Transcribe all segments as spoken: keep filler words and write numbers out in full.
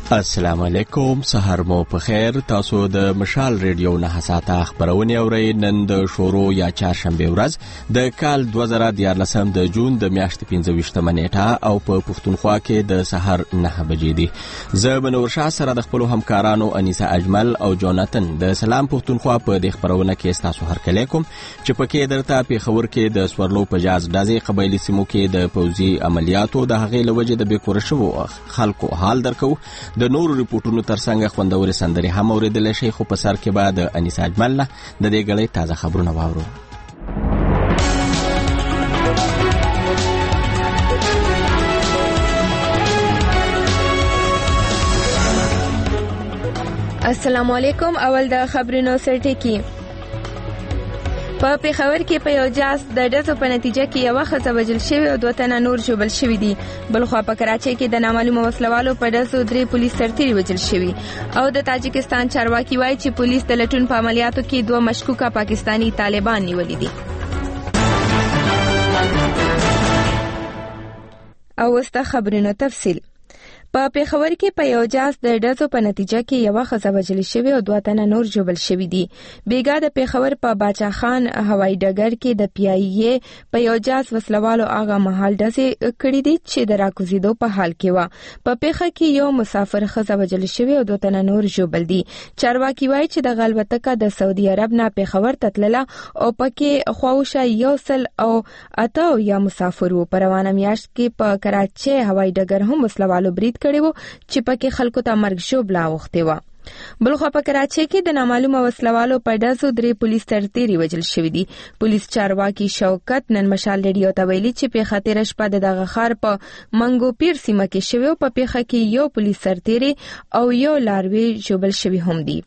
السلام علیکم، سحر مو په خیر. تاسو د مشال ریډیو نه ساته خبرونه اورئ. نن د شورو یا چهارشنبه ورځ د کال دوه زره دیارلسم د جون د میاشتې پنځه ویشتمه نیټه او په پښتونخوا کې د سحر نه بجې دي. زه بنور شاه سره د خپل همکارانو انیسه اجمل او جوناتن د سلام پښتونخوا په د خبرونه کې تاسو هر کله کوم چې پکې درته په خبر کې د سورلو په جاز دازې قبایلی سیمو کې د پوځي عملیاتو د هغې لوجه د بیکور شو خلکو حال درکو. د نورو ریپورتونو ترڅنګ خوندوري سندري هم اوریدل شي، خو په سر کې بعد انیس اجمل نه د دې غړي تازه خبرونه واورو. السلام علیکم. اول د خبرونو سرټکی. په پیښور کې په یو جاز د ډزو په نتیجه کې یو ښځه وژل شوې او دوه تنه نور ژوبل شوي دي. بلخوا په کراچۍ کې د نامعلومو وسلوالو په ډزو درې پولیس سرتیري وژل شوي او د تاجکستان چارواکي وایي چې پولیس د لټون په عملیاتو کې دوه مشکوکه پاکستانی طالبان نیولي دي. او وسته خبرونو تفصیل. په پیښور کې په یو جاز د ډزو په نتیجه کې یو ښځه وژل شوې او دوه تنه نور ژوبل شوي دي. بیګا د پیښور په باچا خان هوایي ډګر کې د پی ای ای په یو جاز وسلوالو هغه مهال ډزې کړې دي چې د راکوزیدو په حال کې و. په پیښه کې یو مسافر ښځه وژل شوې او دوه تنه نور ژوبل دي. چارواکي وایي چې د الوتکه د سعودي عرب نه پیښور ته تلله او پکې خواوشه یو سل او اته یا مسافر وو. په روانه میاشت کې په کراچۍ هوایي ډګر هم وسلوالو برید کړی وو چې پکې خلکو ته مرګ ژوبله اوښتې وه. بلخوا په کراچۍ کې د نامعلومه وسلوالو په ډزو درې پولیس سرتیري وژل شوي دي. پولیس چارواکي شوکت نن مشال ریډیو ته ویلي چې پیښه تېره شپه د دغه ښار په منګو پیر سیمه کې شوې او په پیښه کې یو پولیس سرتیري او یو لاروی ژوبل شوي هم دي.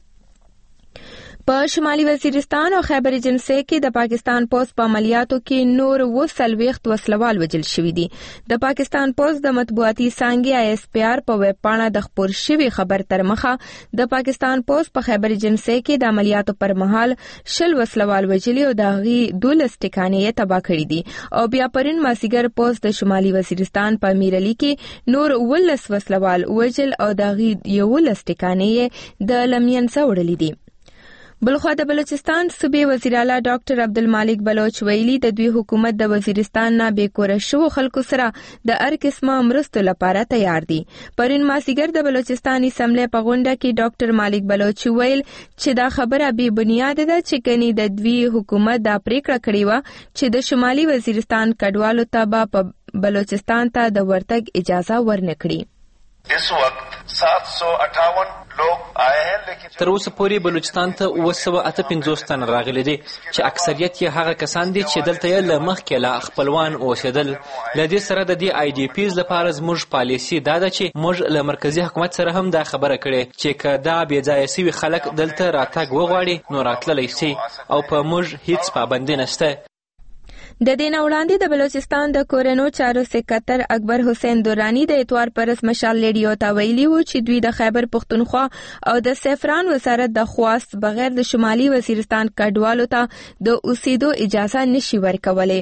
په شمالي وزیرستان او خیبر ایجنسۍ کې د پاکستان پولیس په عملیاتو کې نور اووه څلوېښت وسلوال وژل شوي دي. د پاکستان پولیس د مطبوعاتي څانګې آی اس پی آر په ویب پاڼه د خپور شوي خبر تر مخه د پاکستان پولیس په خیبر ایجنسۍ کې د عملیاتو پر مهال شل وسلوال وژلي او د هغې دولس ټکانې یې تباه کړي دي او بیا پرون مازدیګر پولیس د شمالي وزیرستان په میرعلي کې نور اوولس وسلوال وژل او د هغې یولس ټکانې یې د لمینځه وړلي دي. بلخوا د بلوچستان صوبې وزیر اعلی ډاکټر عبدالمالک بلوچ ویلي د دوی حکومت د وزیرستان نه بیکوره شوو خلکو سره د هر قسمه مرستو لپاره تیار دي. پرون مازدیګر د بلوچستان اسمبلی په غونډه کې ډاکټر مالک بلوچ ویل چې دا خبره بې بنیاده ده چې کني د دوی حکومت دا پریکړه کړې وه چې د شمالي وزیرستان کډوالو ته به په بلوچستان ته د ورتګ اجازه ورنکړي. اس وقت سات سو اٹھاون لوگ آئے ہیں لیکن تر اوسه پورې بلوچستان ته اوه سوه اته پنځوس تن راغلي دي چې اکثریت یې هغه کسان دي چې دلته یې له مخکې لا خپلوان اوسېدل. له دې سره د دې آی ډي پیز لپاره زموږ پالیسي دا ده چې موږ له مرکزي حکومت سره هم دا خبره کړې چې که دا بېځایه سوي خلک دلته راتګ وغواړي نو راتللی سي او په موږ هیڅ پابندي نشته. د دې نه وړاندې د بلوچستان د کورنو چارو سکرټر اکبر حسین دورانی د اتوار پرس مشال ریډیو ته ویلي وو چې دوی د خیبر پښتونخوا او د سیفران وزارت د خواست بغیر د شمالي وزیرستان کډوالو ته د اوسېدو اجازه نشي ورکولی.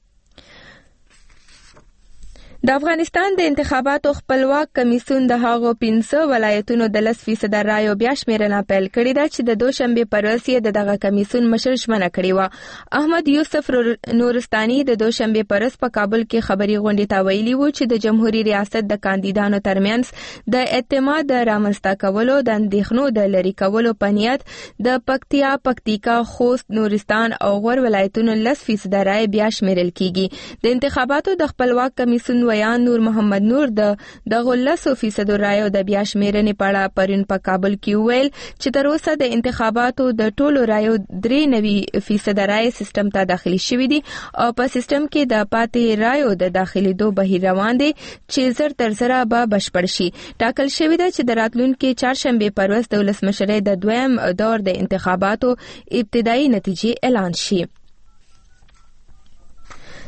د افغانستان د انتخاباتو خپلواک کمیسیون د هغو پنځه ولایتونو د لس فیصده رایو بیا شمېرنه پیل کړې ده چې د دوشنبې پر ورځ یې د دغه کمیسیون مشر ژمنه کړې وه. احمد یوسف نورستاني د دوشنبې پر ورځ په کابل کې خبري غونډې ته ویلي وو چې د جمهوریت ریاست د کاندیدانو ترمنځ د اعتماد د رامنځته کولو د اندېښنو د لرې کولو په نیت د پکتیا، پکتیکا، خوست، نورستان او غور ولایتونو لس فیصده رایې بیا شمېرل کیږي. د انتخاباتو د خپلواک کمیسیون ویان نور محمد نور د دغو لسو فیصدو رایو د بیا شمېرنې په اړه پرون په کابل کې وویل چې تر اوسه د انتخاباتو د ټولو رایو درې نوي فیصده رایې سیستم ته داخلي شوي دي او په سیستم کې د پاتې رایو د داخلېدو بهیر روان دی چې زر تر زره به بشپړ شي. ټاکل شوې ده چې د راتلونکي چهارشنبې پر ورځ د ولسمشرۍ د دویم دور د انتخاباتو ابتدایي نتیجې اعلان شي.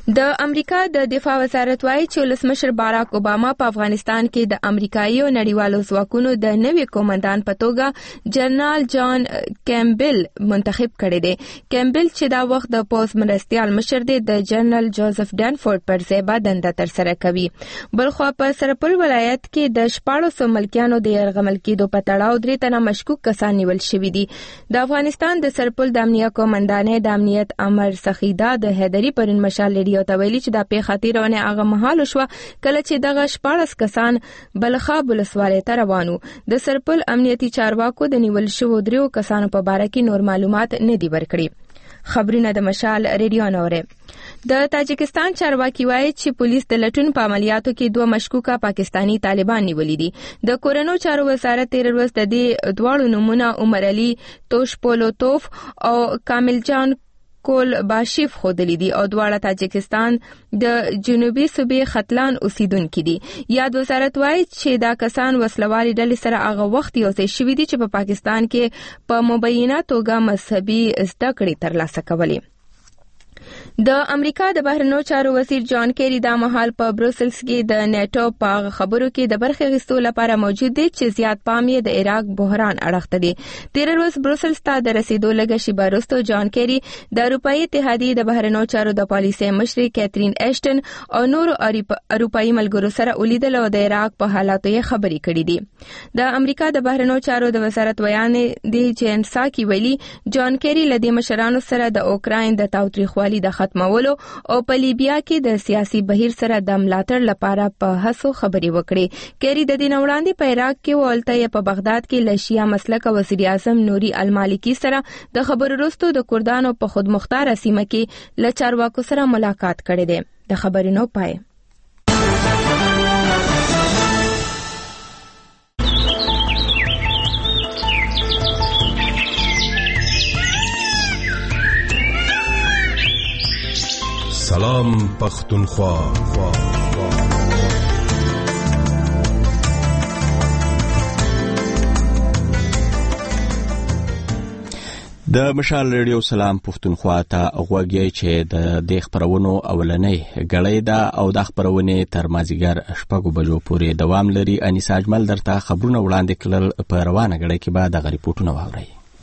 د امریکا د دفاع وزارت وايي چې ولسمشر باراک اوباما په افغانستان کې د امریکایي او نړیوالو ځواکونو د نوي کومندان په توګه جنرال جان کیمبل منتخب کړی دی. کیمبل چې دا وخت د پوز مرستیال مشر دی د جنرال جوزف ډانفورد پر ځای به دنده ترسره کوي. بلخوا په سرپل ولایت کې د شپاړسو ملکیانو د یرغمل کېدو په تړاو درې تنه مشکوک کسان نیول شوي دي. د افغانستان د سرپل د امنیه کومندانې د امنیت امر سخیدا د حیدري پرون مشال لري او تویلی چې د پیښه تیرونه هغه مهال شو کله چې دغه شپاړس کسان بلخاب ولسوالۍ ته روانو. د سرپل امنیتي چارواکو د نیول شوو دریو کسانو په باره کې نور معلومات نه دي ورکړي. خبرونه د مشال ریډیو نوره. د تاجکستان چارواکي وایي چې پولیس د لټون په عملیاتو کې دوه مشکوکه پاکستانی طالبان نیولي دي. د کورونو چارو وزارت تیر ورځ د دې دواړو نمونه عمر علي توشپولوتوف او کامل جان کول باشیف خودلی دي او دواړه تاجکستان د جنوبي صوبې ختلان اوسیدونکو دي. یاد وزارت وایي چې دا کسان وسلوالي ډلې سره هغه وخت یو ځای شوي دي چې په پاکستان کې په مبینه توګه مذهبي زده کړې ترلاسه کولې. د امریکا د بهرنیو چارو وزیر جان کیری دا مهال په بروسلز کې د نیټو په خبرو کې د برخې غوښتلو لپاره موجود دی چې زیات پام یې د عراق بحران اړخته دی. تیر ورځ بروسلز ته د رسیدو لږه شیبه وروسته جان کیری د اروپאי اتحادیې د بهرنیو چارو د پالیسۍ مشري کیترین ایشټن او نورو اروپאי ملګرو سره ولیدل او د عراق په حالاتو یې خبرې کړې دي. د امریکا د بهرنیو چارو د وزارت بیان دی جین ساکی ویلي جان کیری لدی مشرانو سره د اوکراین د تاوتریخوالي د ختمولو او په لیبیا کې د سیاسي بهیر سره د ملاتړ لپاره په هڅو خبرې وکړې. کیری د دې وړاندې په عراق کې ولته په بغداد کې لشیا مسلک وزیر اعظم نوري المالکی سره د خبرو وروسته د کردانو په خودمختار سیمه کې له چارواکو سره ملاقات کړې ده. د خبرونو پای. سلام پختونخوا. د مشال ریډیو سلام پختونخوا ته غوږی چې د دې خبرونو اولنۍ غړې ده او د خبرونې تر مازیګر شپږو بجو پورې دوام لري. انیس اجمل درته خبرونه وړاندې کړل. په روانه غړې کې به د ریپورتونو واورئ.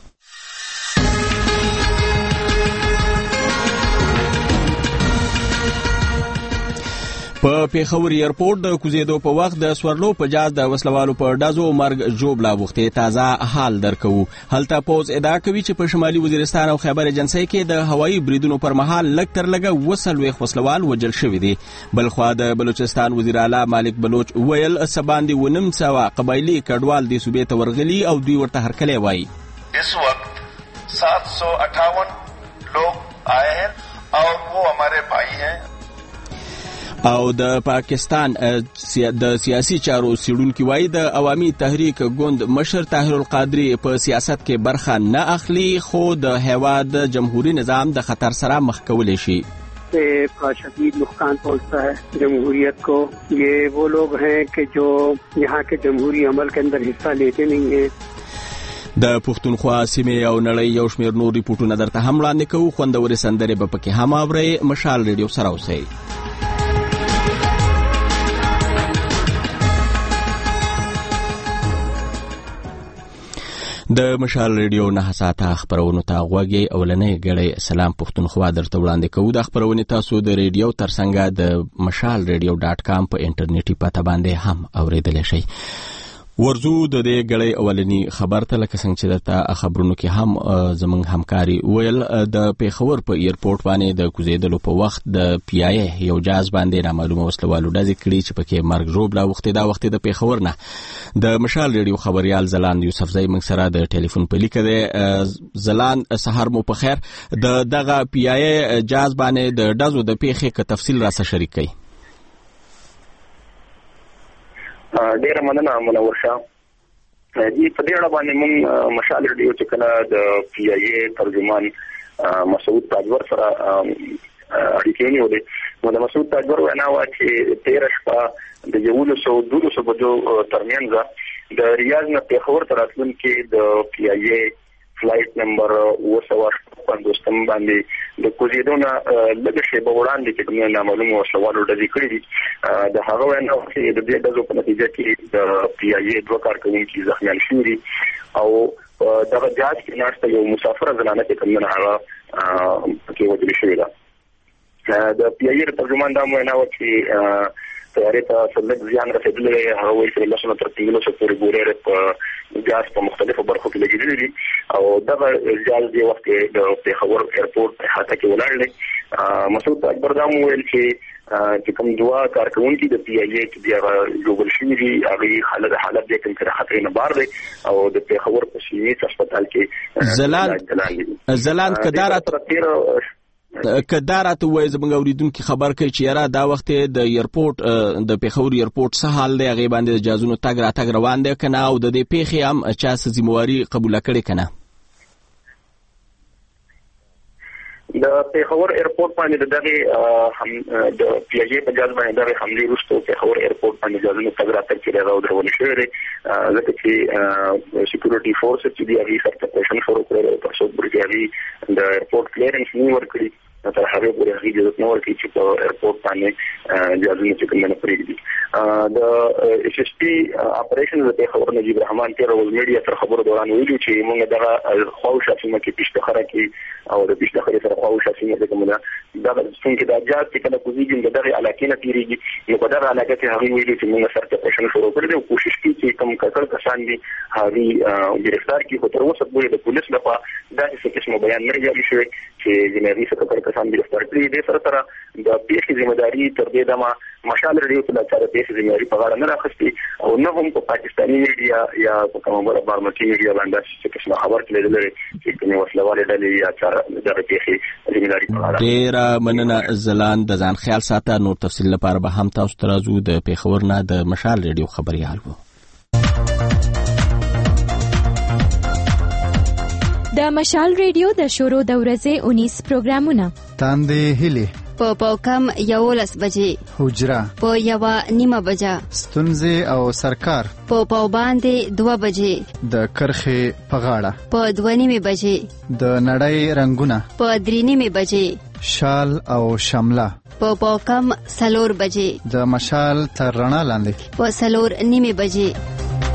په پیښور ایرپورټ د کوزیدو په وخت د سورلو په جاز د وسلوالو په ډازو مرګ جوړ لا وخته تازه حال درکو. هلته پوز ادعا کوي چې په شمالي وزیرستان او خیبر ایجنسی کې د هوایي بریدونو پر مهال لږ تر لږه وسلوي وسلوال وجل شوی دي. بلخوا د بلوچستان وزیر اعلی مالک بلوچ ویل سباندې ونم سوا قبایلی کډوال د صوبې ته ورغلي او دوی ورته هرکلی وایي. इस वक्त सात सौ अट्ठावन लोग आए हैं और वो हमारे भाई हैं. او د پاکستان د سیاسي چارو سیډونکو وایي د عوامي تحریک ګوند مشر طاهر القادری په سیاست کې برخه نه اخلي خو د هیواد جمهوریت نظام د خطر سره مخ کولی شي. کا شدید نقصان پہنچتا ہے جمہوریت کو. یہ وہ لوگ ہیں کہ جو یہاں کے جمہوری عمل کے اندر حصہ لیتے نہیں ہیں. د پښتونخوا سیمې او نړۍ یو شمېر نور ریپورټونه درته هم وړاندې کوو. خوندورې سندرې به پکې هم اورئ. مشال ریډیو سره اوسئ. د مشال ریډیو نه ساته خبرونو ته غوږی. اولنۍ غړې سلام پښتونخوا درته وړاندې کوو. د خبرونې تاسو د ریډیو ترڅنګ د مشال ریډیو ډاټ کام په انټرنیټي پته باندې هم اوریدلی شئ. ورزو د دې غړې اولنی خبر ته لکه څنګه چې درته خبرونو کې هم زمونږ همکاري ویل د پیښور په ایرپورټ باندې د کوزیدلو په وخت د پی آی ای یو جاز باندې نامعلومه وسلوالو ډزې کړي چې پکې مرګ ژوبله وخت دا وخت د پیښور نه د مشال ریډیو خبريال زلاند یوسف زئی موږ سره د ټلیفون په لیکه ده. زلاند سحر مو په خیر. د دغه پی آی ای جاز باندې د ډزو د پیښې ک تفصیل را سره شریک کړئ. ډیره مننه منور شاه. دې په دې اړه باندې موږ مشال ریډیو چې کله د پی آی ای ترجمان مسعود تاجور سره اړیکې نیولې نو د مسعود تاجور وینا وا چې تیره شپه د یولسو دولسو بجو ترمنځ د ریاض نه پیښور ته راتلونکي د پی آی ای فلایټ نمبر اوه سوه پندوستم باندې د کوزیدونه لږ شی په وړاندې کې کوم نامعلوم وسلوالو ډلې کړې دي د هغه وینا چې د دې د په نتیجه کې د پی آی اي دوه کارکونکي زخمیان شوي دي او دغه جهاز کې ناشته یو مسافر زنانه چې کوم نه هغه کې وجل شوی ده د پی آی اي ترجمان دا وینا و چې تیارې ته څلګ ځان رسیدلی هغه وایي چې لاسونه تر پنځلسو پورې ګورې په جهاز په مختلفو برخو کې لګېدلي دي او دغه جهاز دې وخت کې د پېښور ایرپورټ په احاطه کې ولاړ دی. مسعود اکبر دا وویل چې چې کوم دوه کارکونکي د پی آی اي چې بیا جوړ شوي دي هغه حالت حالت دې کوم کړه خطر نه بار دی او د پېښور په سیمې هسپتال کې زلاند زلاند کدارت کدارت وای زموږ اوریدونکو خبر کوي چې یاره دا وخت د ایرپورټ د پېښور ایرپورټ څه حال دی هغه باندې د جازونو تګ را تګ روان دی کنه او د دې پیښې هم چا څه ذمہواری قبول کړي کنه د پېښور ایرپورټ باندې دغه هم د پی آی اي په جاز باندې دغه حمله وروسته پېښور ایرپورټ باندې جازونو تګ را تګ کې راو درول شوی دی ځکه چې سکیورټي فورس چې دی هغه سرټیفیکیشن شروع کړو په څو برګیاري د ایرپورټ کلیرنس نیو ورکړي تر هغه پورې هغه د نور کې چې په ایرپورټ باندې جازونه چې کومه پرېږدي د ایس ایس پی اپریشن د پېښور نجیب رحمان تیر ورځ میډیا تر خبرو دوران ویلو چې موږ دغه خواوشا سیمه کې پیشتخره کې او د پیشتخره سره خواوشا سیمه کې کومه دا د څنګه د اجازه چې کله کوزیږي د دغه علاقې نه تیریږي نو په دغه علاقې کې هغه ویلو چې موږ سرټیفیکیشن شروع کړی او کوشش کوي چې کوم کټر کسان دي هغه گرفتار کړي خو تر اوسه پورې د پولیس لخوا دا څه قسم بیان نه جاري شوی چې جنري څخه کسان گرفتار کړي دي سره سره د پیښې ذمہداري تر دې دمه مشال ریډیو په لاره پیښې ذمہداري په غاړه نه راخستي او نه هم په پاکستاني میډیا یا په کومه بل بارمکی میډیا باندې چې څه خبر کړي لري چې کومه وسلواله ډلې یا چاره د پیښې ذمہداري په غاړه ډیر مننه زلان د ځان خیال ساته نور تفصیل لپاره به هم تاسو ترازو د پېښور نه د مشال ریډیو خبريال وو. د مشال ریډیو د شروع د ورځې اونیس پروګرامونه تاندې هلي په پاوکم یولس بجې حجره په یو نیمه بجه ستونزې او سرکار په پاو باندې دوه بجې د کرخې په غاړه په دوه نیمه بجې د نړۍ رنگونه په درې نیمه بجې شال او شمله په پاوکم سلور بجې د مشال تر رڼا لاندې په سلور نیمه بجې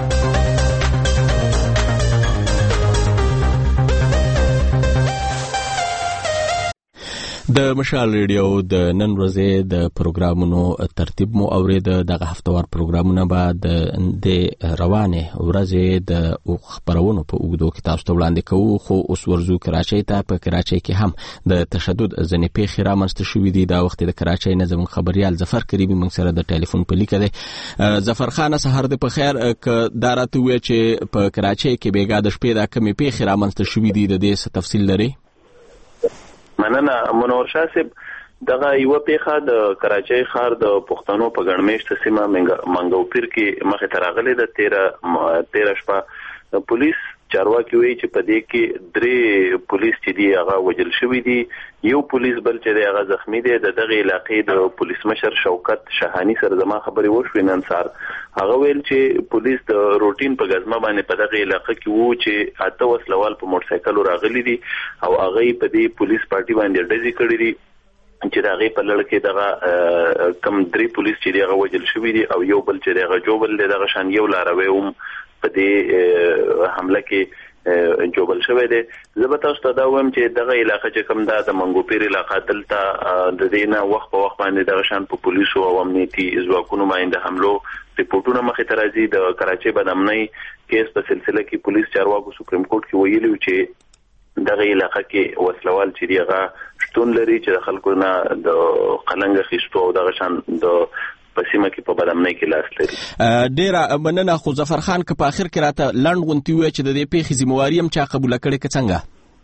د مشال ریډیو د نن ورځې د پروګرامونو ترتیب مو اورید. دغه هفتوار پروګرامونه به د روانه ورځې د خبرونو په اوږدو کې تاسو ته وړاندې کوو خو اوس ورزو کراچۍ ته. په کراچۍ کې هم د تشدد ځنې پیښې رامنځته شوې دي. دا وخت د کراچۍ نه زموږ خبريال ظفر کریمي موږ سره د ټلیفون په لیکه دی. ظفر خان سحر د په خیر ک دارته وی چې په کراچۍ کې بیګا د شپې د کمی پیښې رامنځته شوې دي د دې څه تفصیل لري؟ مننه منور شاه صاحب. دغه یو پیښه د کراچۍ ښار د پښتنو په ګڼمېشته سیمه منګوپیر کې مخې ته راغلې ده. تیره تیره شپه پولیس چارواکي وایي چې په دې کې درې پولیس چې دي هغه وژل شوي دي. یو پولیس بل چې دی هغه زخمی دی. د دغه علاقې د پولیس مشر شوکت شاهاني سره زما خبرې وشوې نن سهار. هغه ویل چې پولیس د روټین په غزمه باندې په دغه علاقې کې وو چې اته وسلوال په موټر سایکل راغلي دي او هغه په دې پولیس پارټي باندې ډزې کړې دي چې دغه په لړ کې دغه کم درې پولیس چې دی هغه وژل شوي دي او یو بل چې دی هغه جوبل دی دغه شان یو لاروی هم په دې حمله کې جوبل شوی دی. زه به تاسو ته دا وایم چې دغه علاقه چې کوم دا د منګوپیر علاقه دلته د دې نه وخت په وخت باندې دغه شان په پولیسو او امنیتي ځواکونو باندې حملو ریپورتونه مخې ته راځي. د کراچۍ بدامنۍ کیس په سلسله کې پولیس چارواکو سپریم کورټ کې ویلي چې دغه علاقه کې وسلوال چې دی هغه شتون لري چې د خلکو نه د قلنګ خېستو او دغه شان د پسیمه کې په بدامنۍ کې لاس لري. ډیره مننه. خو ظفر خان که په اخر کې راته لنډ غونتی وای چې د دې پیښې ذمہواری هم چا قبول کړي که څنګه؟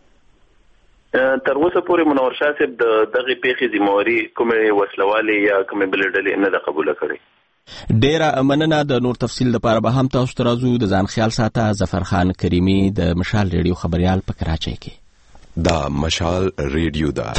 تر اوسه پورې منور شاه صاحب د دغه پیښې ذمہواری کومې وسلوالې یا کومې بلې ډلې نه ده قبول کړې. ډیره مننه. د نور تفصیل لپاره به هم تاسو ته راځو. د ځان خیال ساته. ظفر خان کریمي د مشال ریډیو خبريال په کراچۍ کې. دا مشال ریډیو دا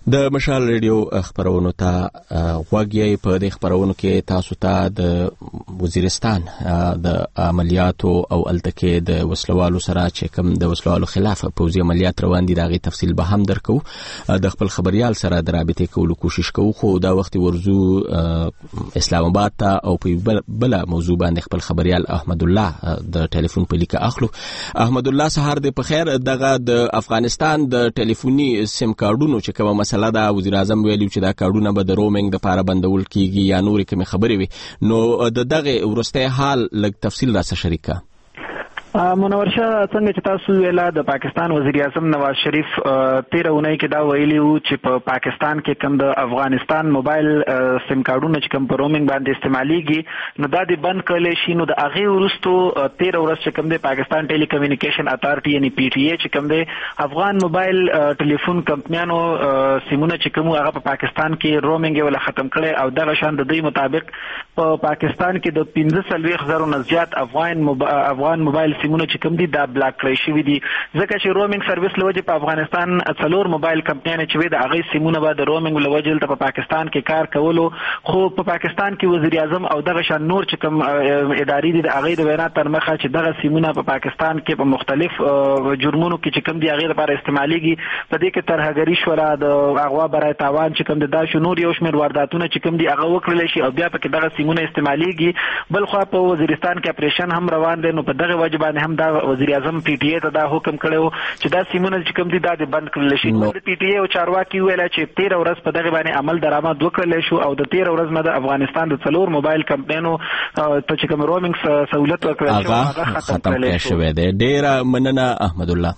د مشال ریډیو خبرونو ته غوږی په دې خبرونو کې تاسو ته د وزیرستان د عملیاتو او التکې د وسلوالو سره چې کوم د وسلوالو خلاف پوځي عملیات روان دي دغه تفصیل به هم درکو. د خپل خبريال سره د رابطې کولو کوشش کوو خو دا وخت ورزو اسلام آباد ته او په بل موضوع باندې خپل خبريال احمد الله د ټلیفون په لیکه اخلو. احمد الله سهار دې په خیر. دغه د افغانستان د ټلیفوني سیم کارډونو چې کومه مسله ده وزیر اعظم ویلي چې دا کارډونه به د رومینګ د لپاره بندول کیږي یا نورې کومې خبرې وي نو د دغه ورسته حال لږ تفصیل را سره شریکه. منور شاه څنګه چې تاسو ویلا د پاکستان وزیر اعظم نواز شریف تیر اونۍ کې دا ویلي وو چې په پاکستان کې کوم د افغانستان موبایل سیم کارډونه چې کوم په رومینګ باندې استعماليږي نو دا د بند کړل شي. نو د هغه ورستو تیر ورځ چې کوم د پاکستان ټیلی کمیونیکیشن اتارټي یعنی پی ټی ای چې کوم د افغان موبایل ټلیفون کمپنیانو سیمونه چې کوم هغه په پاکستان کې رومینګ ولا ختم کړي او دغه شان د دوی مطابق په پاکستان کې د پنځه سلويخ زرو نه زیات افغان افغان موبایل سیمونه چې کوم دي دا بلاک کړی شوی دي ځکه چې رومینګ سرویس لوجه په افغانستان څلور موبایل کمپنیانه چې وي د هغه سیمونه به د رومینګ لوجه ته په پاکستان کې کار کولو خو په پاکستان کې وزیر اعظم او دغه شان نور چې کوم ادارې دي د هغه د وینا تر مخه چې دغه سیمونه په پاکستان کې په مختلف جرمونو کې چې کوم دي هغه لپاره استعماليږي په دې کې ترهګری شورا د اغوا برای تاوان چې کوم د داش نور یو شمېر وارداتونه چې کوم دي هغه وکړل شي او بیا په کې دغه سیمونه استعماليږي. بل خو په وزیرستان کې اپریشن هم روان دي نو په دغه وجه باندې هم دا وزیر اعظم پی ټی ای ته دا حکم کړو چې دا سیمونه چې کوم دي دا بند کړل شي. نو د پی ټی ای او چارواکي ویل چې تیر ورځ په دغه باندې عمل درآمد وکړل شو او د تیر ورځ نه د افغانستان د څلور موبایل کمپنیانو ته چې کوم رومینګ سہولت ورکړل شو هغه ختم کړل شو. ډیر مننه احمد الله.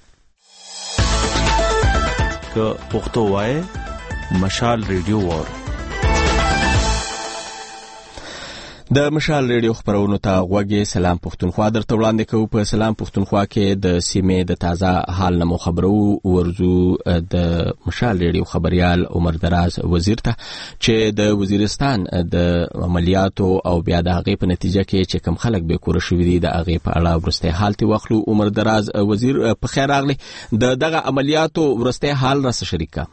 که پښتو وای مشال ریډیو وور د مشال ریډیو خبرونو ته غوږی. سلام پښتونخوا درته وړاندې کوو. په سلام پښتونخوا کې د سیمې د تازه حال نمو خبرو ورزو د مشال ریډیو خبريال عمر دراز وزیر ته چې د وزیرستان د عملیاتو او بیا د هغې په نتیجه کې چې کم خلک به کور شوي دي د هغې په اړه ورسته حال تی واخلو. عمر دراز وزیر په خیر راغلی. د دغه عملیاتو ورسته حال را سره شریکه.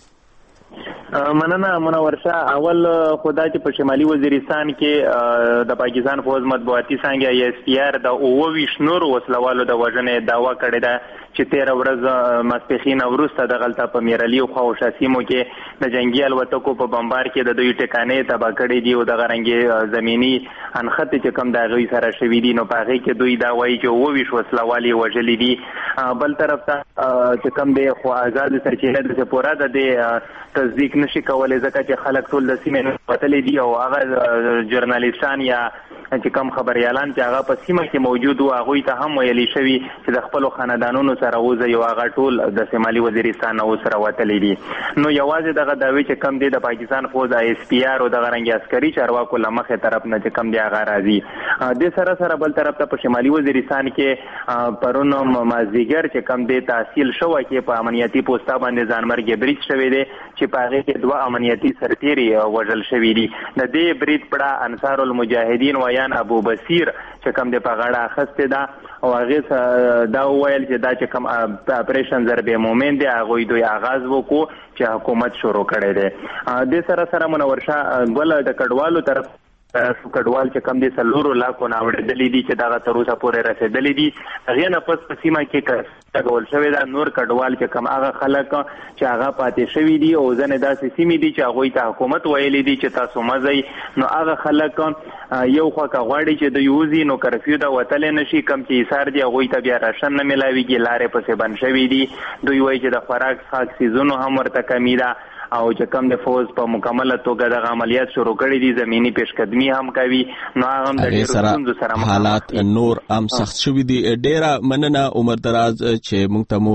مننه منور شاه. اول خدای چې په شمالي وزیرستان کې د پاکستان فوج مطبوعاتي څنګه ای اس پی آر د اووه نور وسلوالو د وژنې داوا کړې ده چې تیر ورځ ماسپخین وروسته د غلطه په میرالي او خواوشا سیمو کې د جنگي الوتکو په بمبار کې د دوی ټکانې تبا کړې دي او د غرنګي زمینی انخت چې کم د غوي سره شوي دي نو په هغه کې دوی دا وایي چې اووه وسلوالي وژلې دي. بل طرف ته چې کم د خو آزاد سرچینه د پورا د تصدیق نشي کولای ځکه چې خلک ټول د سیمې پتلې دي او هغه جرنالیستان یا چې کم خبريالان چې هغه په سیمه کې موجود وو هغه ته هم ویلي شوی چې د خپل خاندانونو سره وځي او هغه ټول د شمالي وزیرستان او سره وتلې دي. نو یوازې دغه داوی چې کم دي د پاکستان فوج ای اس پی آر او د غرنګي عسکري چارواکو لمخه طرف نه چې کم دي هغه راځي. د سره سره بل طرف ته په شمالي وزیرستان کې پرون مازیګر چې کم دي تحصیل شو کې په امنیتي پوسټا باندې ځانمرګي بریټ شوی دي چې په هغه کې دوه امنیتي سرتیري وژل شوی دي. د دې بریټ پړه انصار المجاهدین ویان ابو بصیر چې کوم د پغړه اخسته ده او هغه دا ویل چې دا چې کوم اپریشن ضرب مومن دی هغه دوی آغاز وکړو چې حکومت شروع کړي دي. د سره سره منور شاه بل د کډوالو طرف کډوال چې کم دي سلورو لاکو نه وړدلې دي چې دا تر اوسه پورې رسیدلې دي. هغه نه پس په سیمه کې کډوال شوی دا نور کډوال چې کم هغه خلک چې هغه پاتې شوی دي او ځنه داسې سیمې دي چې هغه ته حکومت ویلي دي چې تاسو مزي نو هغه خلک یو خو کا غواړي چې د یوزي نو کرفیو دا وتل نشي کم چې ایثار دي هغه ته بیا راشن نه ملاويږي لارې پسې بن شوی دي. دوی وایي چې د خوراک خاص سيزونو هم ورته کمی ده او چې کم د فوج په مکمله توګه د عملیات شروع کړي دي زميني پیشقدمي هم کوي نو هغه هم د ډیرو سره حالات نور هم سخت شوي دي. ډیره مننه عمر دراز چې موږ ته مو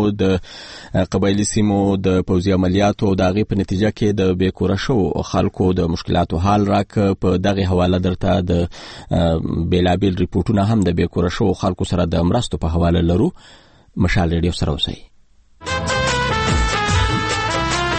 د قبایلی سیمو د پوځي عملیاتو د هغې په نتیجه کې د بیکوره شو خلکو د مشکلاتو حال راک په دغه حواله درته د بیلابیل ریپورتونه هم د بیکوره شو خلکو سره د مرستو په حواله لرو. مشال ریډیو سره اوسئ.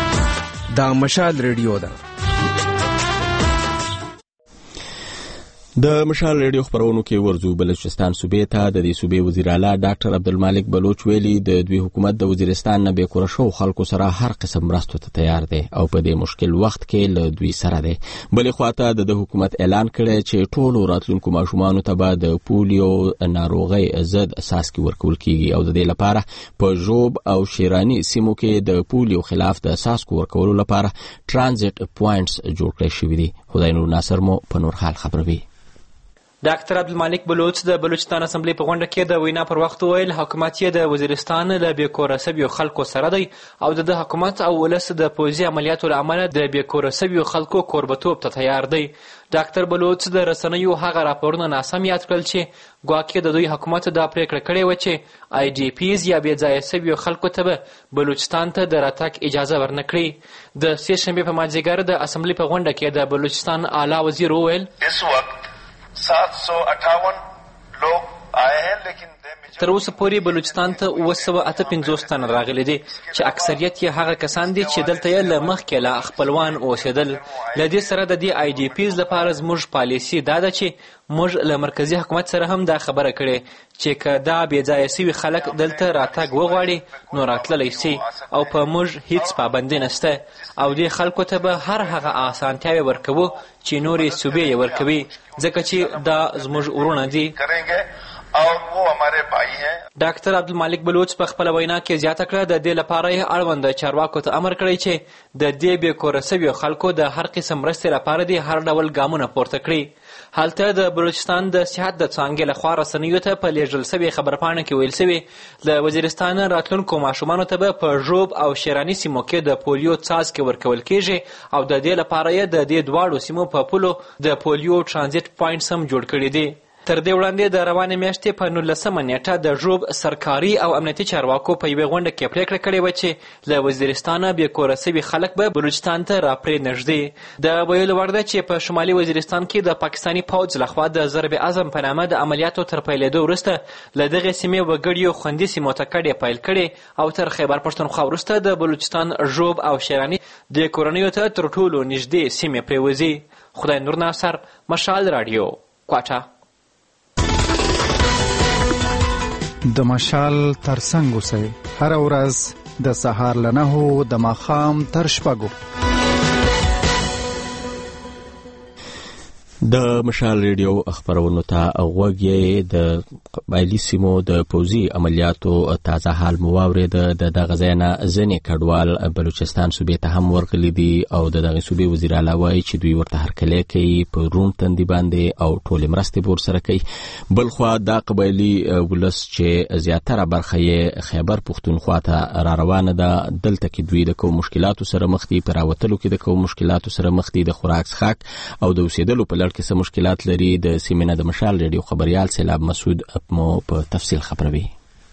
دا مشال ریډیو ده. د مشال ریډیو خبرونو کې ورزو بلوچستان صوبې ته د دې صوبې وزیر اعلی ډاکټر عبدالمالک بلوچ ویلي د دوی حکومت د وزیرستان نه بې کوره شو خلکو سره هر قسم مرستو ته تیار دی او په دې مشکل وخت کې له دوی سره دی. بلې خواته د حکومت اعلان کړی چې ټولو راتلونکو ماشومانو ته به د پولیو ناروغۍ ضد څاڅکي ورکول کیږي او د دې لپاره په ژوب او شیراني سیمو کې د پولیو خلاف د څاڅکو ورکولو لپاره ترانزیت پوینټس جوړ کړی شوي دي. خدای نور ناصر مو په نور حال خبروي. ډاکټر عبدالمالک بلوچ د بلوچستان اسمبلی په غونډه کې د وینا پر وخت ویل حکومت یې د وزیرستان له بې کوره سویو خلکو سره دی او د حکومت او ولس د پوځي عملیاتو له امله د بې کوره سویو خلکو کوربتوب ته تیار دی. ډاکټر بلوچ د رسنیو هغه راپورونه ناسم یاد کړل چې ګواکې د دوی حکومت دا پریکړه کړې وه چې آی ډي پیز یا بې ځایه سویو خلکو ته به بلوچستان ته د راتګ اجازه ورنه کړي. د سې شنبې په مازدیګر د اسمبلی په غونډه کې د بلوچستان اعلی وزیر وویل सात सौ अट्ठावन लोग आए हैं लेकिन تر اوسه پورې بلوچستان ته اوه سوه اته پنځوس تنه راغلي دي چې اکثریت یې هغه کسان دي چې دلته یې له مخکې له خپلوان اوسېدل. له دې سره د دې آی ډي پیز لپاره زموږ پالیسي دا ده چې موږ له مرکزي حکومت سره هم دا خبره کړې چې که دا بې ځایه سوي خلک دلته راتګ وغواړي نو راتللی سي او په موږ هیڅ پابندي نشته او دې خلکو ته به هر هغه اسانتیاوې ورکوو چې نورې صوبې یې ورکوي ځکه چې دا زموږ ورونه دي. اور وہ ہمارے بھائی ہیں. ډاکټر عبدالمالک بلوچ په خپله وینا کې زیاته کړه د دې لپاره یې اړوند چارواکو ته امر کړی چې د دې بې کوره سویو خلکو د هر قسم مرستې لپاره دې هر ډول ګامونه پورته کړي. هلته د بلوچستان د صحت د څانګې لخوا رسنیو ته په لیږل سوې خبرپاڼه کې ویل سوي له وزیرستان راتلونکو ماشومانو ته به په ژوب او شیراني سیمو کې د پولیو څاڅکي ورکول کیږي او د دې لپاره یې د دې دواړو سیمو په پولو د پولیو ترانزیت پوینټس هم جوړ کړي دي. تر دې وړاندې د روانې میاشتې په نولسمه نیټه د ژوب سرکاري او امنیتي چارواکو په یوې غونډه کې پریکړه کړې وه چې له وزیرستانه بې کوره سوي خلک به بلوچستان ته راپرې نږدې. د ویلو وړ ده چې په شمالي وزیرستان کې د پاکستاني پوځ لخوا د ضرب اعظم په نامه د عملیاتو تر پیلېدو وروسته له دغې سیمې وګړیو خوندي سیمو ته کډې پیل کړې او تر خیبر پښتونخوا وروسته د بلوچستان ژوب او شیراني د کورنیو ته تر ټولو نږدې سیمې پرېوځي. خدای نور ناصر، مشال راډیو، کوټه. د مشال ترڅنګ اوسئ هر ورځ د سهار له نهو د ماښام تر شپږو. د مشال ریډیو خبرونو ته غوږ یې د قبایلي سیمو د پوځي عملیاتو تازه حال مو واورېده. د دغه ځای نه ځینې کډوال بلوچستان صوبې ته هم ورغلي دي او د دغې صوبې وزیر اعلی وایي چې دوی ورته هرکلی کوي په روڼ تندي باندې او ټولې مرستې به ورسره کوي. بلخوا دا قبایلي ولس چې زیاتره برخه یې خیبر پښتونخوا ته را روانه ده دلته کې دوی د کوم مشکلاتو سره مخ دي، په راوتلو کې د کوم مشکلاتو سره مخ دي، د خوراک څښاک او د اوسېدلو په لړ کې څه مشکلات لري. د سیمې نه د مشال ریډیو خبریال سیلاب مسعود مو په تفصیل خبروي.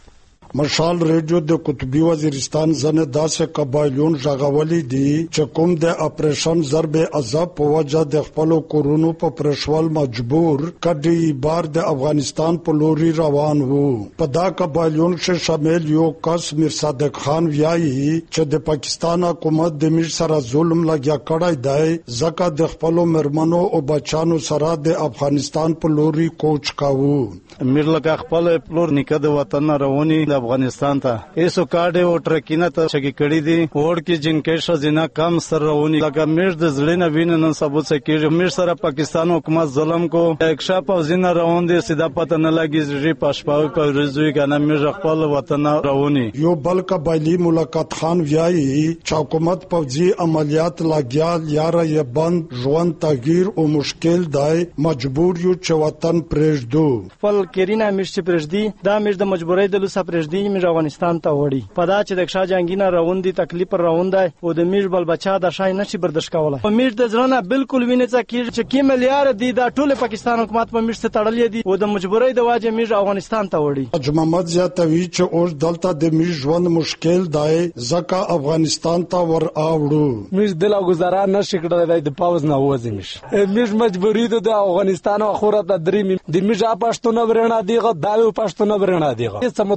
مشال ریډیو د قطبی وزیرستان زنه داسې قبایلون ژغولي دي چې کوم د اپریشن ضرب عذاب په وجه د خپل کورونو په پرشوال مجبور کډي بار د افغانستان په لوري روان وو. په دا قبایلون کې شامل یو کس میر صادق خان ویایي چې د پاکستان حکومت د میر سره ظلم لګیا کړای دی ځکه د خپل مرمنو او بچانو سره د افغانستان په لوري کوچ کاوه. میر لکه خپل پلور نکد وطن رواني افغانستان ته ایسو کاډه او ټرکینه ته چګی کړی دي اور کې جنکې شزینه کم سر رواني لکه میر د زړه نه وینن ثبوت سکیږي میر سره پاکستان حکومت ظلم کو اکشاف او زینه روان دي سیده پته نه لګي ری پښپاو په رزوی کنه میر خپل وطن رواني. یو بل قبایلی ملاقات خان ویایي چې حکومت پوځي عملیات لاګیا یار یې بند ژوند تغییر او مشکل دی مجبور یو چې وطن پرېږدو. خپل کرینا میر چې پرېږدي دا میر د مجبورۍ د لوسه پرېږدي میر افغانستان ته وړي په دا چې د ښه جنگینه روان دي تکلیف روان دی او د میر بل بچا د شای نشي برداشت کولای. په میر د ځړنه بالکل ویني چې چې کی ملیار دي دا ټول پاکستان حکومت په میر څخه تړلې دي او د مجبورۍ د واجب میر افغانستان ته وړي. حاج محمد زیاتوي چې اوس دلته د میر ژوند مشکل دی ځکه افغانستان ته ور اوړو. میر د لا گزاره نشي کړای د پاوز نه وځي میر میر مجبوری ده د افغانستان او خورت د دریم د میر پښتون برنا دیغه داوی پښتون برنا دیغه څه مداخلات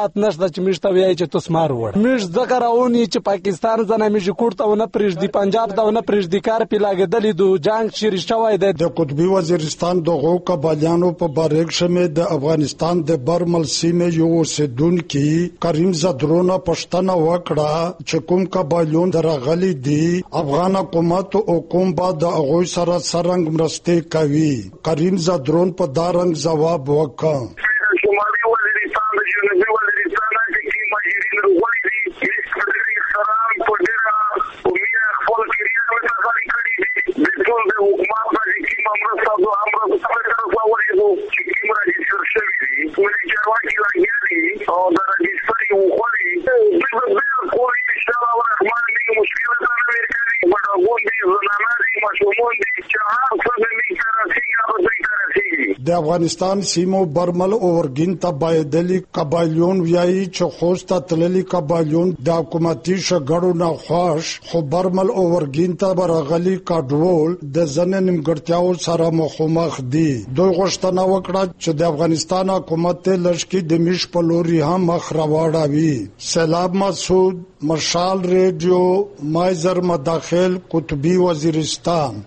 جرأت نشته چې موږ ته وایي چې تو سمار وړه. موږ ځکه راونی چې پاکستان ځنه موږ کوړته ونه پرېږدي، پنجاب ته ونه پرېږدي، کار پې لاګېدلې دو جنګ شروع شوی دی. د قطبي وزیرستان دغو قبایلیانو په باره کښې د افغانستان د برمل سیمې یو اوسېدونکي کریم زدرونه پوښتنه وکړه چې کوم قبایلیون راغلي دي، افغان حکومت او کوم با د هغوی سره څرنګه مرستې کوي. کریم زدرون په دا رنګ ځواب وکړ. شمالي وزیرستان د جنوبي وزیرستان کې کې ماهرین روغړي دي چې سلام په ډیره امید خپل کړی او تاسو کړی دي د ټول د حکومت باندې کې مرسته او امر سره راوړي چې کې راځي شوی دي ولې چارواکي راځي او دا راځي یو خوري د بل کوی ان شاء الله الرحمن دې مشکل نه ورکړي وډاګون دي زنانه دي مشمول دي چې هر څه دې کاراسي او دې کاراسي. د افغانستان سیمو برمل او ورګین ته بایدلی قبایلیون ویایي چې خوست ته تللي قبایلیون د حکومتي شګړو نه خوښ، خو برمل او ورګین ته برغلي کډوال د ځنې نیمګړتیاو سره مخامخ دي. دوی غوښتنه وکړه چې د افغانستان حکومت لشکې د میش په لوري هم مخ راوړوي. سیلاب مسعود، مشال ریډیو، مایزر مداخل، قطبي وزیرستان.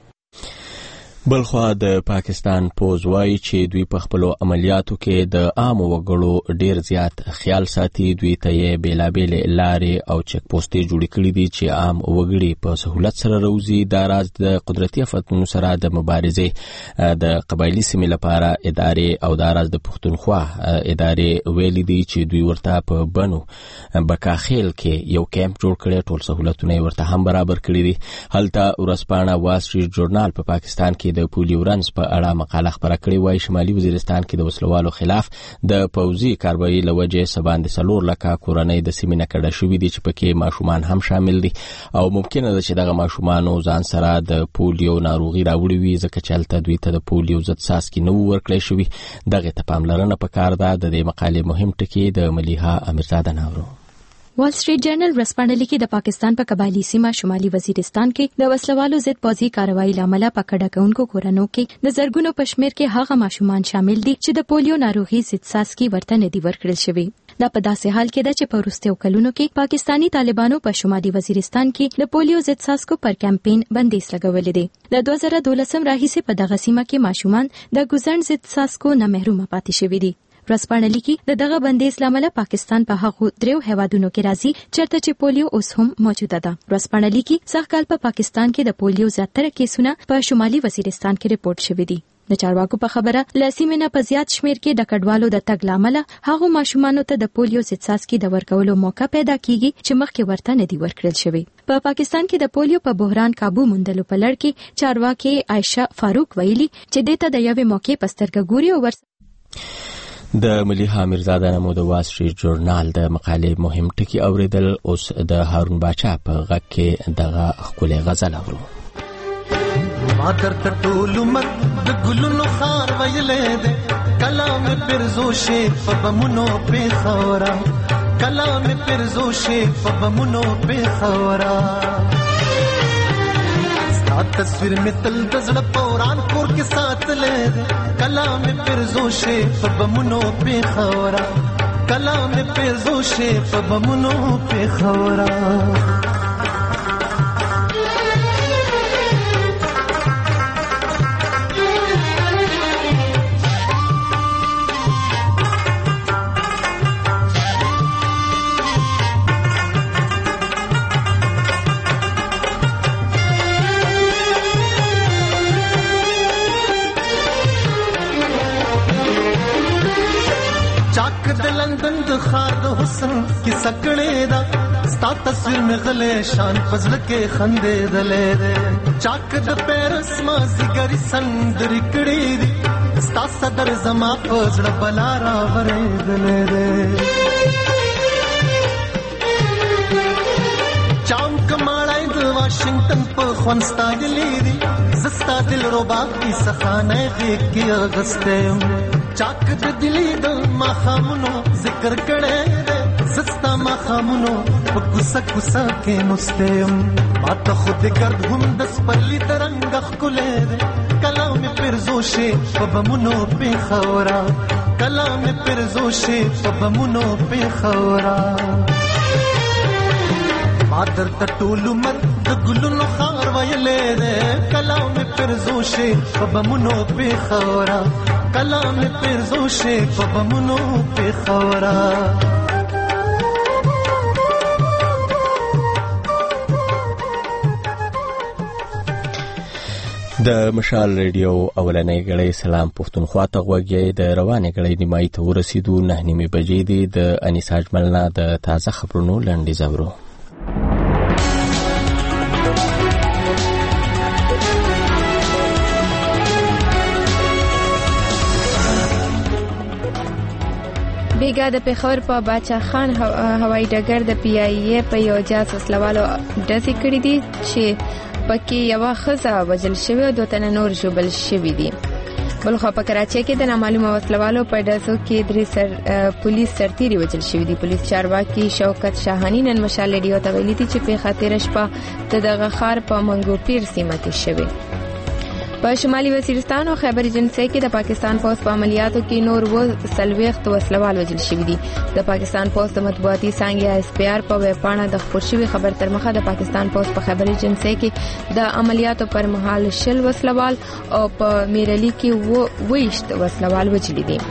بلخوا د پاکستان پوز وایي چې دوی په خپلو عملیاتو کې د عامو وګړو ډیر زیات خیال ساتي. دوی ته یې بیلابیلې لارې او چک پوسټې جوړې کړي دي چې عام وګړي په سهولت سره روزي. دا راز د قدرتي آفتونو سره د مبارزې د قبایلي سیمې لپاره ادارې او دا راز د پښتونخوا ادارې ویلي دي چې دوی ورته په بنو بکاخیل کې یو کیمپ جوړ کړی، ټول سهولتونه یې ورته هم برابر کړي دي. هلته ورځپاڼه وال سټریټ جورنال په پاکستان کې د پولیو رنز په اړه مقاله خبره کړې وای. شمالي وزیرستان کې د وسلوالو خلاف د پوځي کاروایي لوجه سباندې سلور لکه کورنۍ د سیمې نه کډه شوې دي چې پکې ماشومان هم شامل دي او ممکنه ده چې دغه ماشومانو ځان سره د پولیو ناروغي راوړي وي ځکه چې هلته دوی ته د پولیو ضد څاڅکي نه ورکړی شوي. دغه ته پاملرنه پکار ده. د دې مقالې مهم ټکي د ملیحه امیرزاده ناورو. وال سټریټ جرنل ورځپاڼه لیکي د پاکستان په قبایلی سیمه شمالي وزیرستان کې د وسلوالو ضد پوځي کاروایی لامل په کډه کوونکو کورنو کې د زرګونو پشمیر کې هغه ماشومان شامل دي چې د پولیو ناروغي ضد څاڅکي ورته نه دي ورکړل شوی. دا په داسې حال کې ده چې په وروستیو کلونو کې پاکستانی طالبانو په شمالي وزیرستان کې د پولیو ضد څاڅکو پر کمپاین بندیز لګولې دي. د دوه زره دولسم راهیسې په دغه سیمه کې ماشومان د ګوزن ضد څاڅکو نه محروم پاتې شوي دي. ورځپاڼه لیکي د دغه بندیز لامل پاکستان په هغو دریو هیوادونو کې راځي چېرته چې پولیو اوس هم موجوده ده. ورځپاڼه لیکي سږکال په پاکستان کې د پولیو زیاتره کیسونه په شمالي وزیرستان کې رپورټ شوي دي. د چارواکو په خبره لسیمه نه په زیات شمیر کې د کډوالو د تګ لامل هغه ماشومانو ته د پولیو ضد څاڅکي د ورکولو موقع پیدا کیږي چې مخکې ورته نه دی ورکړل شوی. په پا پاکستان کې د پولیو په بحران काबू موندلو په لړ کې چارواکي عائشه فاروق ویلي چې دته د یوې موقع پسترګ ګوري او ور د ملیحه امیرزاده نمو د وال سټریټ جورنال د مقالې مهم ټکي اوریدل. اوس د هارون باچا په غږ کې دغه ښکلی غزل اورو. ما درته ټول عمر د ګلونو خار ویلې ده، کلام پرزو شي په بمونو په خورا، کلام پرزو شي په بمونو په خورا. ستا تصویر می تل د زړه پوران کور کې ساتلې ده، کلام پرزو شي په بمونو په خورا، کلام پرزو شي په بمونو په خورا. خار د حسن کی سکړې دا ستا تصویر می غلې شان پزړه کې خندې دلې ده، چاک د پیرس ما زګری سندر کړې دي، ستا صدر زما پزړه بلا را ورې دلې ده. چام کماړای د واشنگټن په خونستا دلې دي، زستا دل ربا کی سخانه غې کې اغسته، چاک د دلی د مخامونو ذکر کړه ده، زستا مخامونو په کوسه کوسه کې مستم، ما ته خود ګرد هم د سپلی ترنګ خلې ده، کلام پرزو شي په بمونو په خورا، کلام پر زوشه په بمونو په خورا مادر تټولو مت د ګلونو خار ویلې ده کلام پر زوشه په بمونو په خورا کلام پر زوشه په بمونو په خورا د مشال ریډیو اولنۍ غړې سلام پښتونخوا ته غوږی د روانې غړې نیمای ته ورسېدو نه نیمه بجې دي د انیسا اجملنا د تازه خبرونو لنډیز اورو. بیګا د پیښور په باچا خان هوایي ډګر د پی ای ای په یو جاس وسلوالو ډزې کړې دي چې پکې یو ښځه وژل شوې او دوه تنه نور ژوبل شوي دي. بلخوا په کراچۍ کې د نامعلومه وسلوالو په ډزو کې درې سر پولیس سرتیري وژل شوي دي. پولیس چارواکي شوکت شاهانی نن مشال ریډیو ته ویلي دي چې پیښه تېره شپه د دغه ښار په منګوپیر سیمه کې شوې. په شمالي وزیرستان او خیبر ایجنسۍ کې د پاکستان پولیس په عملیاتو کې نور و سلويخت وسلوال وژل شوي دي. د پاکستان پولیس د مطبوعاتي څانګې اس پی آر په ویبپاڼه د خبر شوی خبر تر مخه د پاکستان پولیس په خیبر ایجنسۍ کې د عملیاتو پر مهال شل وسلوال او په میرلی کې و ویشت وسلوال وژل دي.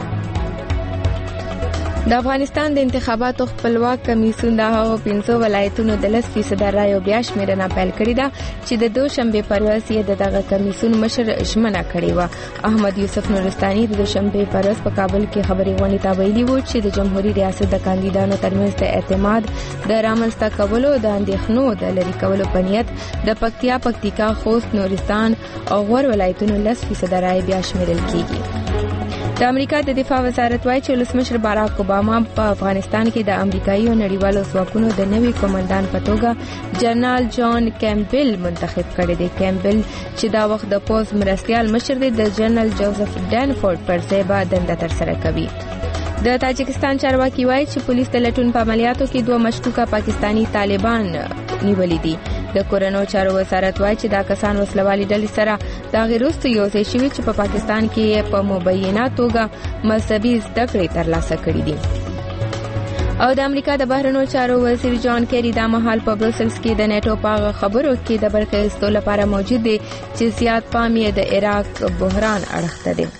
د افغانستان د انتخاباتو خپلواک کمیسیون د هغو پنځو ولایتونو د لس فیصده رایو بیا شمیرنه پیل کړې ده چې د دوشنبه پرواز یې د دغه کمیسیون مشر ژمنه کړې و. احمد یوسف نورستاني د دوشنبه پرواز په کابل کې خبري غونډې ته ویلي و چې د جمهوریت ریاست د کاندیدانو ترمنځ د اعتماد د رامنځته کولو د اندېښنو د لرې کولو په نیت د پکتیا پکتیکا خوست نورستان او غور ولایتونو لس فیصده رای بیا شمیرل کیږي. د امریکا د دفاع وزارت وايي چې ولسمشر باراک اوباما په افغانستان کې د امریکایي او نړیوالو ځواکونو د نوي کمانډان په توګه جنرال جان کیمبل منتخب کړی دی. کیمبل چې دا وخت د پوز مرستیال مشر دی د جنرال جوزف ډانفورد پر ځای به دنده ترسره کوي. د تاجکستان چارواکي وايي چې پولیس د لټون په عملیاتو کې دوه مشکوکه پاکستانی طالبان نیولي دي. د کورونو چارو وزارت وايي چې دا کسان وسلوالي ډلې سره د غیرستو یو ځای شوي چې په پاکستان کې په مبینه توګه مذهبي زده کړې ترلاسه کړې دي. او د امریکا د بهرنیو چارو وزیر جان کیری دا مهال په بروسلز کې د نیټو په خبرو کې د برخې استو لپاره موجود دی چې زیات پام یې د عراق بحران اړخته دی.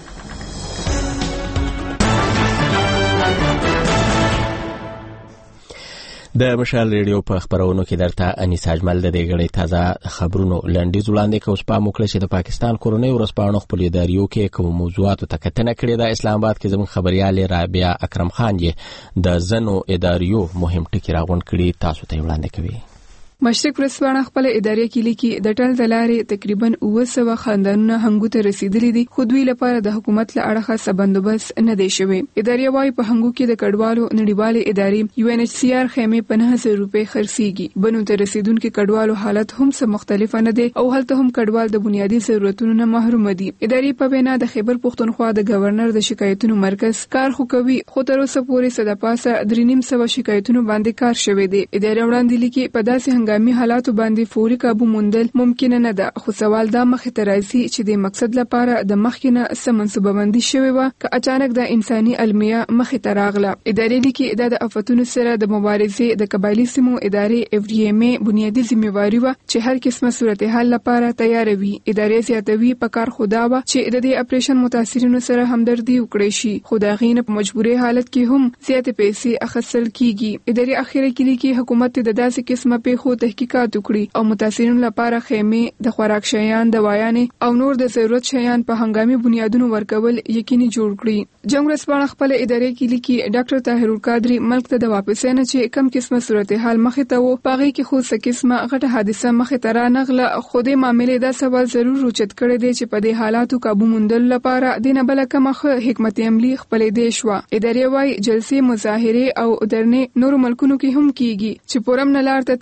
د مشال ریډیو په خبرونو کې درته انیسا اجمل د دې غړي تازه خبرونو لنډیز وړاندې کوم سپا موکل چې د پاکستان کورونی ورسپانو خپل اداریو کې کوم موضوعاتو ته کتنه کړې ده. اسلام آباد کې زموږ خبريال رابعه اکرم خان یې د زنو اداریو مهم ټکی راغونډ کړي تاسو ته وړاندې کوي. مشرق ورسپانه خپل ادارې کې لیکي د ټل دلارې تقریبا اوه سوه خاندانونه هنګو ته رسیدلي دي خو دوی لپاره د حکومت له اړخه څه بندوبست نه دی شوی. ادارې وايي په هنګو کې د کډوالو نړیوالې ادارې یو ان ایچ سی آر خیمه په نه سوه روپۍ خرڅيږي. بنو ته رسیدونکو کډوالو حالت هم څه مختلف نه دی او هلته هم کډوال د بنیادی ضرورتونو نه محروم دي. ادارې په وینا د خیبر پښتونخوا د گورنر د شکایتونو مرکز کار خو کوي خو تر اوسه پورې صد پاسه درې نیم سوه شکایتونو باندې کار شوی دی. ادارې وړاندې لیکي په داسې هنګامي حالاتو باندې فوري کابو موندل ممکن نه ده خو سوال دا مخې ته راځي چې د مقصد لپاره د مخکنه سم منصوبه بندي شوی و که اچانک د انساني المیه مخې ته راغله. ادارې لیکي د افتونو سره د مبارزې د قبایلی سیمو ادارې اف ډي ایم ای بنیادی ځمېواري و چې هر قسمه صورتحال لپاره تیار وي. ادارې زیاتوي په کار خدا و چې د دې اپریشن متاثرینو سره همدردي وکړي شي خو دا غینه په مجبوري حالت کې هم زیات پیسې اخیستل کیږي. ادارې اخیره کې لیکي حکومت د داسې قسمه پیښو تحقیقات وکړي او متاثرینو لپاره خیمه د خوراک شیان دوايانې او نور د ضرورت شیان په هنګامي بنیادونو ورکول یقیني جوړ کړي. جنگ رسپانه خپل ادارې کې لیکي ډاکټر طاهر القادری ملک ته د واپسې نه چې کم قسمه صورتحال مخې ته وو پاغي کې خو څه قسمه غټه حادثه مخې ته را نغله خو د معاملې دا سوال ضرور روچت کړی دی چې په دې حالاتو قابو موندل لپاره د نه بل کومه حکمت عملی خپل دی شو. ادارې وايي جلسې مظاهره او درنې نور ملکونو کې هم کیږي چې پرم نه لار ته ترجیح ورکړي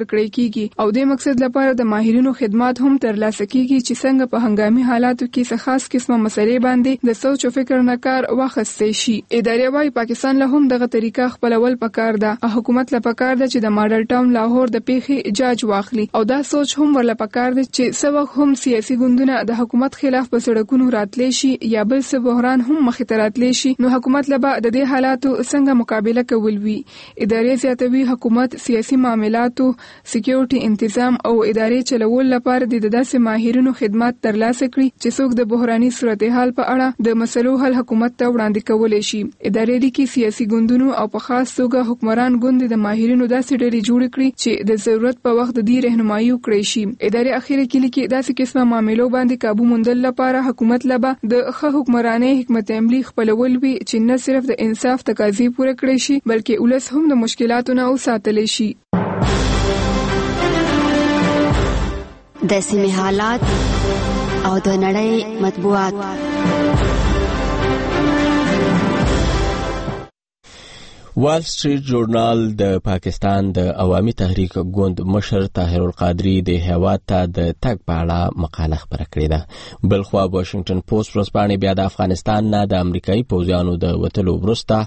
ورکړی کیږي او د مقصد لپاره د ماهرینو خدمات هم ترلاسه کیږي چې څنګه په هنګامي حالاتو کې څه خاص قسمه مسلې باندې د سوچ او فکر نه کار واخیستل شي. ادارې وايي پاکستان له هم دغه طریقه خپلول پکار ده او حکومت له پکار ده چې د ماډل ټاون لاهور د پیښې جاج واخلي او دا سوچ هم ورله پکار ده چې سبق هم سیاسي ګوندونه د حکومت خلاف په سړکونو راتلی شي یا بل څه بحران هم مخې ته راتلی شي نو حکومت له به د دې حالاتو څنګه مقابله کول وي. ادارې زیاتوي حکومت سیاسي معاملاتو سکیورټي تنظیم او ادارې چلول لپاره د داسې ماهرینو خدمات ترلاسه کړي چې څوک د بحراني صورتحال په اړه د مسلو حل حکومت ته وړاندې کولای شي. ادارې لیکي سیاسي ګوندونو او په خاص توګه حکمران ګوند د ماهرینو داسې ډلې جوړ کړي چې د ضرورت په وخت د دې رهنمایي وکړي شي. ادارې اخیری کې لیکي داسې قسمه معاملو باندې قابو موندل لپاره حکومت لبا د ښه حکمرانۍ حکمت عملی خپلول وي چې نه صرف د انصاف تقاضې پوره کړي شي بلکې ولس هم د مشکلاتو نه وساتل شي. د سیمې حالات او د نړۍ مطبوعات. وال سټریټ جورنال د پاکستان د عوامي تحریک ګوند مشر طاهر القادری د هیواد ته د تګ په اړه مقاله خپره کړې ده. بلخوا واشنگټن پوسټ ورځپاڼې بیا د افغانستان نه د امریکایي پوځیانو د وتلو وروسته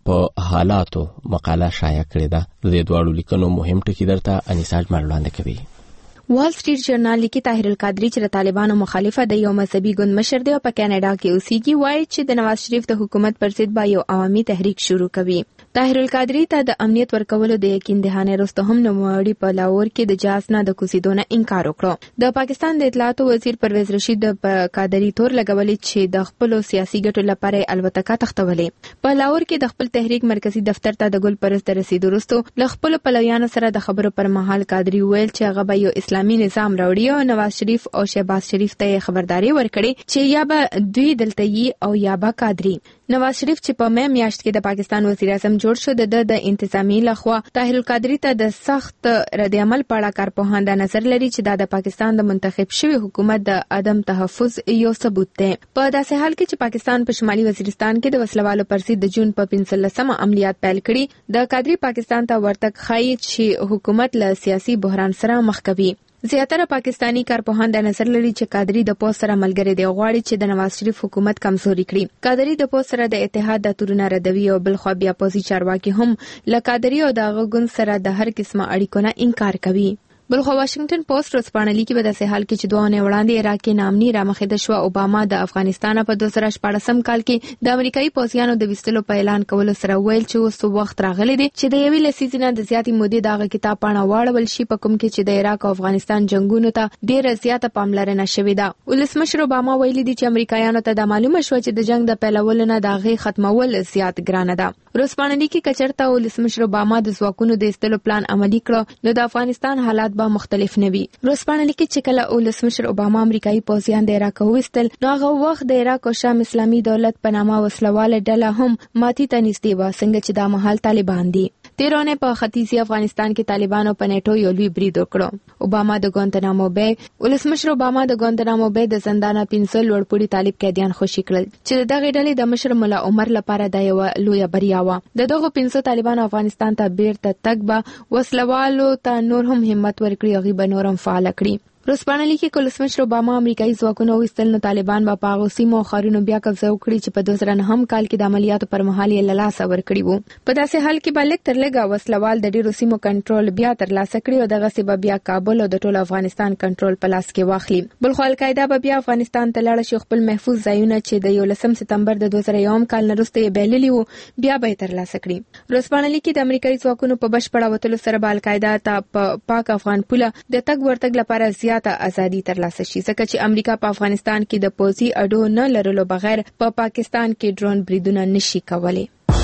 په حالاتو مقاله شایع کړې ده. د دې دواړو لیکنو مهم ټکي درته انیسا اجمل وړاندې کوي. وال سټریټ جورنال لیکي طاهر القادری چې د طالبانو مخالفه د یو مذهبي ګوند مشر دی او په کاناډا کې اوسېږي وایي چې د نواز شریف د حکومت پر ضد به یو عوامي تحریک شروع کوي. طاهر القادری ته د امنیت ورکولو د یقین دهانه وروسته هم نوموړي په لاهور کې د جاز نه د کوزیدو نه انکار وکړ. د پاکستان د اطلاعاتو وزیر پرویز رشید د قادری تور لګولې چې د خپل سیاسي ګټو لپاره الوتکه تختولې. په لاهور کې د خپل تحریک مرکزی دفتر ته د ګل پرست رسیدو وروسته ل خپل پلویانو سره د خبرو پر مهال قادری ویل چې هغه به یو اسلامي نظام راوړي او نواز شریف او شهباز شریف ته خبرداري ورکړي چې یا به دوی دلته یي او یا به قادری. نواز شریف چې په مې میاشت کې د پاکستان وزیر اعظم جوړ شو د د انتظامی لخوا طاهر القادری ته د سخت رد عمل په اړه کارپوهان د نظر لري چې دا د پاکستان د منتخب شوی حکومت د عدم تحفظ یو ثبوت دی. په داسې حال کې چې پاکستان په شمالي وزیرستان کې د وسلوالو پر ضد د جون په پنځلسمه عملیات پیل کړي د قادری پاکستان ته ورتګ ښایي چې حکومت له سیاسي بحران سره مخ کوي. زیاتره پاکستانی کارپوهان د نظر لري چې قادری د پوز سره ملګری دی غواړي چې د نواز شریف حکومت کمزوري کړي. قادری د پوز سره د اتحاد د تورونه ردوي او بلخوا بیا پوزي چارواکي هم ل قادری او د غوګون سره د هر قسمه اړیکو نه انکار کوي. بلخوا واشنگټن پوسټ ورځپاڼه لیکي په داسې حال کې چې دوه نه وړاندې عراق کې نامني رامخېده شو اوباما د افغانستان په دوه زره شپږم کال کې د امریکایي پوځیانو د وستلو په اعلان کولو سره ویل چې اوس وخت راغلی دی چې د یوې لسیزې نه د زیاتې مودې دغه کتاب پاڼه واړول شي په کوم کې چې د عراق او افغانستان جنگونو ته ډېره زیاته پاملرنه شوې ده. ولسمشر اوباما ویلي دی چې امریکایانو ته د معلومه شو چې د جنگ د پیلولو نه د هغې ختمول زیات ګرانه ده. ورځپاڼه لیکي کچرته ولسمشر اوباما د ځواکونو د ایستلو پلان عملي کړ نو د افغانستان حالات به مختلف نه وي. ورځپاڼه لیکي چې کله ولسمشر اوباما امریکایي پوځیان د عراق وستل نو هغه وخت د عراق او شام اسلامي دولت په نامه وسلواله ډله هم ماتي ته نږدې و څنګه چې دا مهال طالبان دي. تیرونه په ختیځي افغانستان کې طالبانو په نیټو یو لوی برید وکړ. اوباما د ګوانتنامو بے ولسمشر اوباما د ګوانتنامو بے د زندان پنځه لوړپوړي طالب قیدیان خوشي کړل چې دغه ډلې د مشر مولا عمر لپاره د یو لوی بریا و. د دغه پنځه طالبان افغانستان ته بیرته تګ به وسلوالو ته نور هم همت ورکړي او غي نورم فعال کړي. ورځپاڼه لیکي چې ولسمشر اوباما امریکایي ځواکونه وستل نو طالبان به په هغو سیمو او ښارونو بیا قبضه وکړي چې په دوه زره نهم کال کې د عملیاتو پر مهال یې له لاسه ورکړي وو. په داسې حال کې به لږ تر لږه وسلوال د ډېرو سیمو کنټرول بیا ترلاسه کړي او دغسې به بیا کابل او د ټول افغانستان کنټرول په لاس کې واخلي. بلخوا القاعده به بیا افغانستان ته لاړه شي خپل محفوظ ځایونه چې د یولسم سپتمبر د دوه زره یوم کال نه وروسته یې بایللي وو بیا به یې ترلاسه کړي. ورځپاڼه لیکي د امریکایي ځواکونو په بشپړه وتلو سره به القاعده ته په پاک افغان پوله د تګ ورتګ لپاره زیاته ازادي ترلاسه شي ځکه چې امریکا په افغانستان کې د پوځي اډو نه لرلو بغیر په پا پاکستان کې ډرون بریدونه نشي کولای.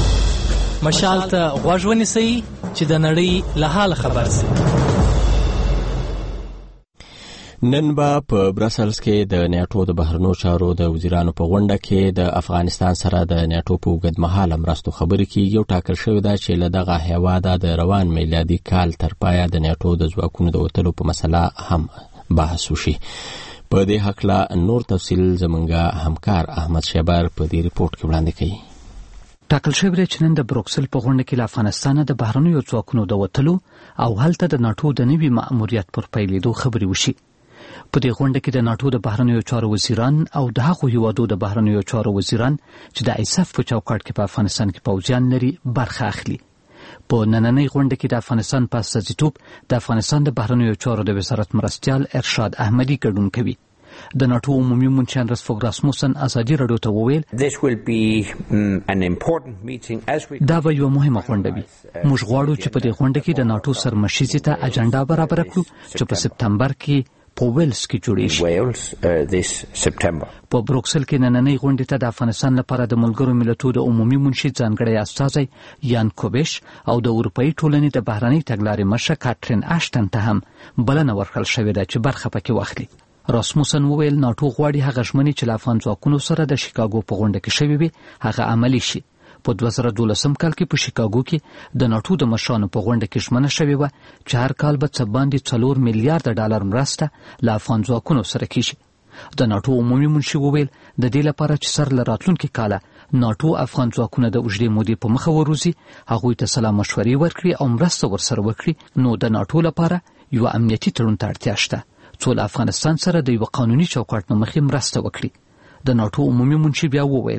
مشال ته غوږ ونیسئ چې د نړۍ له حال خبر شئ. نن به په برسلز کې د نیټو د بهرنیو چارو د وزیرانو په غونډه کې د افغانستان سره د نیټو په اوږدمهاله مرستو خبرې کېږي او ټاکل شوې ده چې له دغه هیواده د روان میلادي کال تر پایه د نیټو د ځواکونو د وتلو په مسله هم بحث وشي. په دې هکله نور تفصیل زمونږ همکار احمد شیبر په دې ریپورت کې وړاندې کوي. ټاکل شوی دی چې نن د بروکسل په غونډه کې له افغانستان د بهرنیو ځواکونو د وتلو او هلته د ناټو د نوي مأموریت پر پیلېدو خبرې وشي. په دې غونډه کې د ناټو د بهرنیو چارو وزیران او د هغو هیوادو د بهرنیو چارو وزیران چې د ایساف په چوکاټ کې په افغانستان کې پوځیان لري برخه اخلي. په نننۍ غونډه کې د افغانستان په استازیتوب د افغانستان د بهرنیو چارو د وزارت مرستیال ارشاد احمدي ګډون کوي. د ناټو عمومي منشیان رسفوګ راسموسن ازادي راډیو ته وویل دا به یوه مهمه غونډه وي. موږ غواړو چې په دې غونډه کې د ناټو سرمشیزې ته اجنډا برابره کړو چې په سپتمبر کې په ویلز کې جوړې شي. په بروکسل کې نننۍ غونډې ته د افغانستان لپاره د ملګرو ملتونو د عمومي منشي ځانګړی استازی یان کوبیش او د اروپایي ټولنې د بهرنۍ تګلارې مشره کاترین اشټن ته هم بلنه ورکړل شوې ده چې برخه پکې واخلي. راسموسن وویل ناټو غواړي هغه ژمنې چې له افغان ځواکونو سره د شیکاګو په غونډه کې شوې وي هغه عملي شي. په دوه زره دولسم کال کې په شیکاګو کې د ناټو د مشرانو په غونډه کې ژمنه شوې وه چې هر کال به څه باندې څلور میلیارډ ډالر مرسته له افغان ځواکونو سره کیږي. د ناټو عمومي منشي وویل د دې لپاره چې سر له راتلونکي کاله ناټو افغان ځواکونه د اوږدې مودې په مخه وروزي هغوی ته سلا مشورې ورکړي او مرسته ورسره وکړي نو د ناټو لپاره یوه امنیتي تړون ته اړتیا شته څو له افغانستان سره د یوه قانوني چوکاټ نه مخې مرسته وکړي. د ناټو عمومي منشي بیا وویل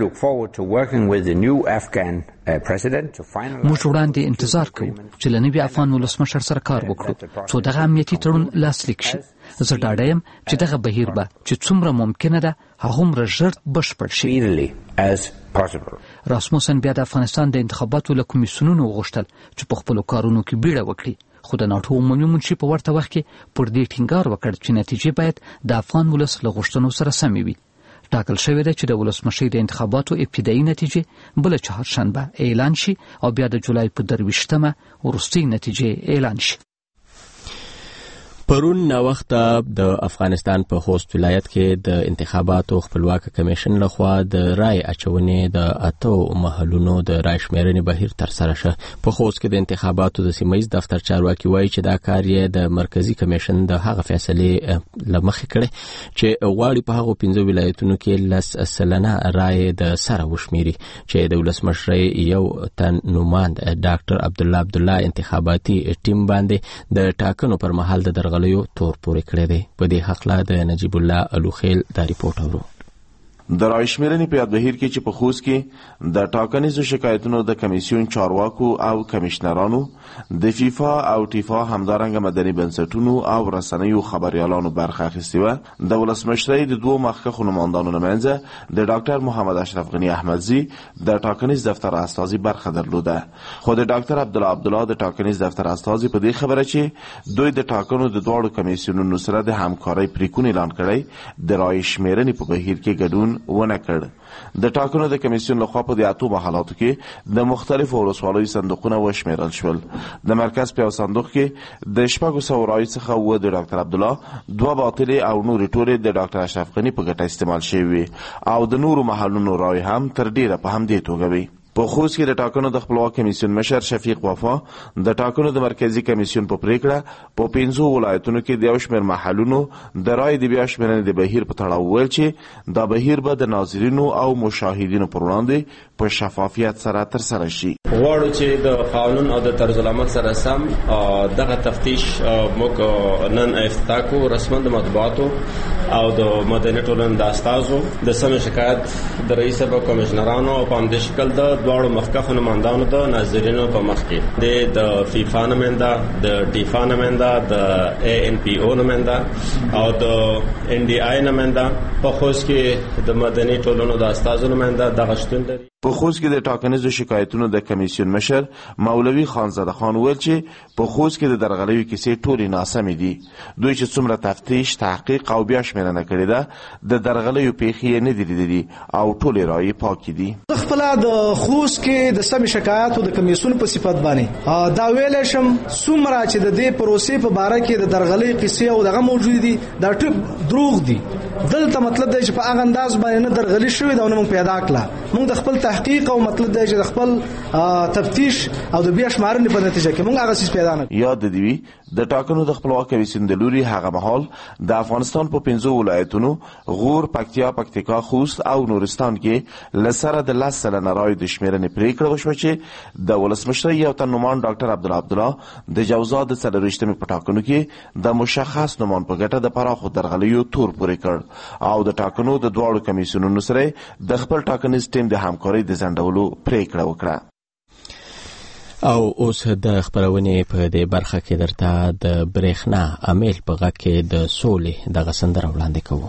موږ وړاندې انتظار کوو چې له نوي افغان ولسمشر سره کار وکړو څو دغه امنیتي تړون لاسلیک شي. زه ډاډه یم چې دغه بهیر به چې څومره ممکنه ده هغومره ژر بشپړ شي. راسموسن بیا د افغانستان د انتخاباتو له کمیسیونونو وغوښتل چې په خپلو کارونو کې بیړه وکړي خو د ناټو عمومي منشي په ورته وخت کې پر دې ټینګار وکړ چې نتیجې باید د افغان ولس له غوښتنو سره سمې وي. ټاکل شوې ده چې د ولسمشۍ د انتخاباتو ابتدایي نتیجې بله چهارشنبه اعلان شي او بیا د جولای په درویشتمه وروستۍ نتیجې اعلان شي. پرون ناوخته د افغانستان په خوست ولایت کې د انتخاباتو خپلواک کمیشن لخوا د رای اچونې د اتو محلونو د رای شمیرنې بهیر ترسره شو. په خوست کې د انتخاباتو د سیمه ییز دفتر چارواکي وایي چې دا کار یې د مرکزی کمیشن د هغه فیصلې لمخې کړي چې غواړي په هغو پنځه ولایتونو کې لس سلنه رای د سره وشمیري چې د ولسمشر یو تن نوماند ډاکټر عبدالله عبدالله انتخاباتي ټیم باندې د ټاکنو پر مهال د غلیو تور پورې کړی دی. په دې حقله د نجیب الله الوخیل دا ریپورت اورو. د رای شمیرنې په یاد بهیر کې چې په خوست کې د ټاکنیزو شکایتونو د کمیسیون چارواکو او کمشنرانو د فیفا او ټیفا همدارنګه مدني بنسټونو او رسنیو خبريالانو برخه اخیستې وه. د ولسمشرۍ د دوو مخکښو نمایندانو نه منځه د ډاکټر محمد اشرف غنی احمدزي د ټاکنیز دفتر استازي برخه درلوده خو د ډاکټر عبدالله عبدالله د ټاکنیز دفتر استازي په دې خبره چې دوی د ټاکنو د دواړو کمیسیونونو سره د همکارۍ پریکون اعلان کړی د رای شمیرنې په بهیر کې ګډون ونه کړ. د ټاکنو د کمیسیون لخوا په دې اتو محلاتو کې د مختلفو ولسوالیو صندوقونه وشمیرل شول. د مرکز په صندوق کې د شپږو سوو رایو څخه اووه د ډاکټر عبدالله، دوه باطلې او نورې ټولې د ډاکټر اشرف غني په ګټه استعمال شوې او د نورو محلونو رایې هم تر ډیره په همدې توګه وي. په خوست کې د ټاکنو د خپلواک کمیسیون مشر شفیق وفا د ټاکنو د مرکزی کمیسیون په پریکړه په پنځو ولایتونو کې د یو شمېر محلونو د رای د بیا شمېرنې د بهیر په تړاو وویل چې دا بهیر به د ناظرینو او مشاهدینو پر وړاندې په شفافیت سره ترسره شي. غواړو چې د قانون او د طرز العمل سره سم دغه تفتیش موږ نن افتتاح کوو رسما د مطبوعاتو او د مدني ټولنې د استازو د سم شکایت د رئیس او کمشنرانو په همدې شکل د دواړو مخکښو نمایندانو د ناظرینو په مخ کې د فیفا نماینده، د ټیفا نماینده، د ای ان پی او نماینده او د ان ډي آی نماینده، په خوست کې د مدني ټولنو د استازو نماینده دغه شتون لري. په خوست کې د ټاکنیزو شکایتونو د کمیسیون مشر مولوي خانزاده خان ویل چې په خوست کې د درغلیو کیسې ټولې ناسمې دي. دوی چې څومره تفتیش، تحقیق او بیا شمېرنه کړې ده د درغلیو پیښې یې نه دي لیدلي او ټولې رایې پاکې دي. خپله د خوست کې د سمې شکایاتو د کمیسیون په صفت باندې دا ویلی شم څومره چې د دې پروسې په باره کې د درغلۍ قصې او دغه موجود دي دا ټول دروغ دي. دلته مطلب دی چې په هغه انداز باندې نه درغلي شوې دا موږ پیدا کړه. موږ د خپل تحقیق او مطلب دی چې د خپل تفتیش او د بیا شمارنې په نتیجه کې موږ هغه څه پیدا نه کړو. یاد دی د ټاکنو د خپلواکۍ وسیندلوري هغه مهال د افغانستان په پنځو ولایتونو غور، پکتیا، پکتیکا، خوست او نورستان کې لسره د لاس سلنه رای د شمیرنې پریکړه وشوه چې د ولسمشر یو تن نومان ډاکټر عبدالله عبدالله د جوزا د څلرویشتمې په ټاکنو کې د مشخص نومان په ګټه د پراخو درغلیو تور پورې کړ او د ټاکنو د دواړو کمیسیونونو سره د خپل ټاکنیز ټیم د همکارۍ د ځنډولو پریکړه وکړه. او اوس د خبرونې په دې برخه کې درته د برېښنا امیل په غږ کې د سولې دغه سندره وړاندې کوو.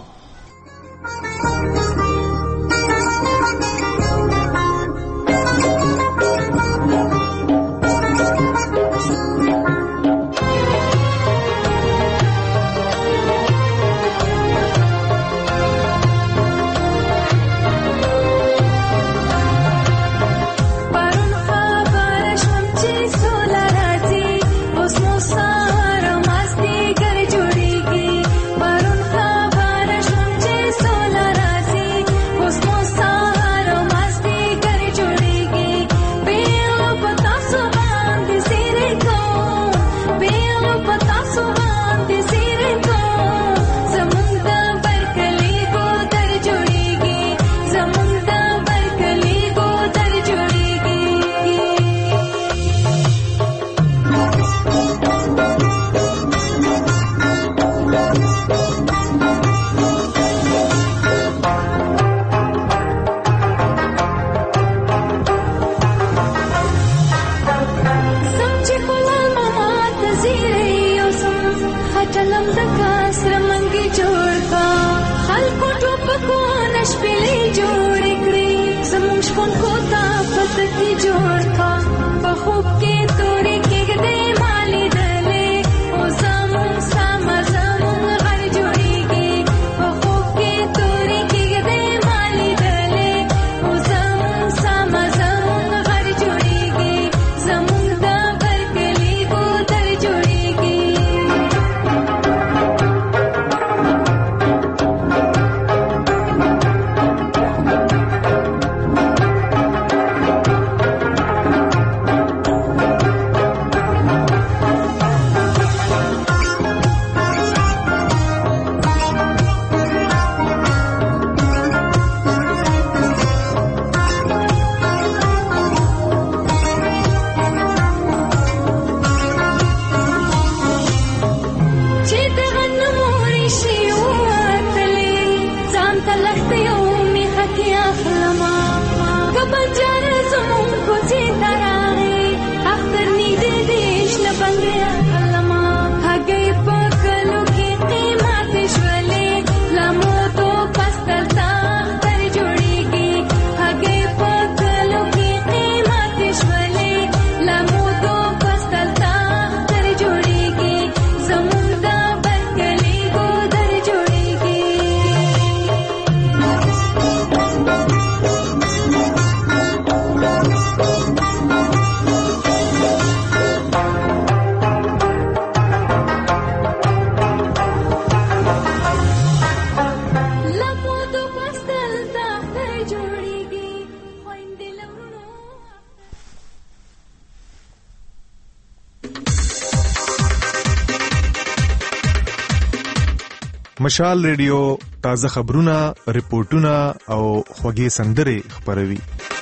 مشال ریډیو تازه خبرونه، ریپورتونه او خوږې سندرې خبروي.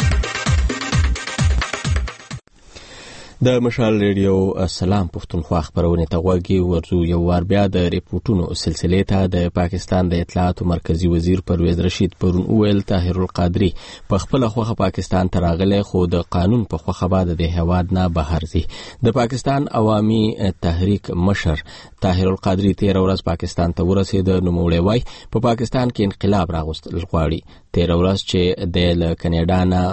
د مشال ریډیو سلام پښتونخوا خبرونه ته غوږی ورزو یو وار بیا د ریپورتونو سلسله ته د پاکستان د اطلاعات مرکزی وزیر پرویز رشید پرون اویل طاهر القادری په خپل خوخه پاکستان ته راغله خو د قانون په خوخه بعد د هواد نه بهر دي. د پاکستان عوامي تحریک مشر طاهر القادری تیر ورځ پاکستان ته ورسید. نو موړی وای په پاکستان کې انقلاب راغوستل غواړي. تیر ورځ چې د ل کینیډا نه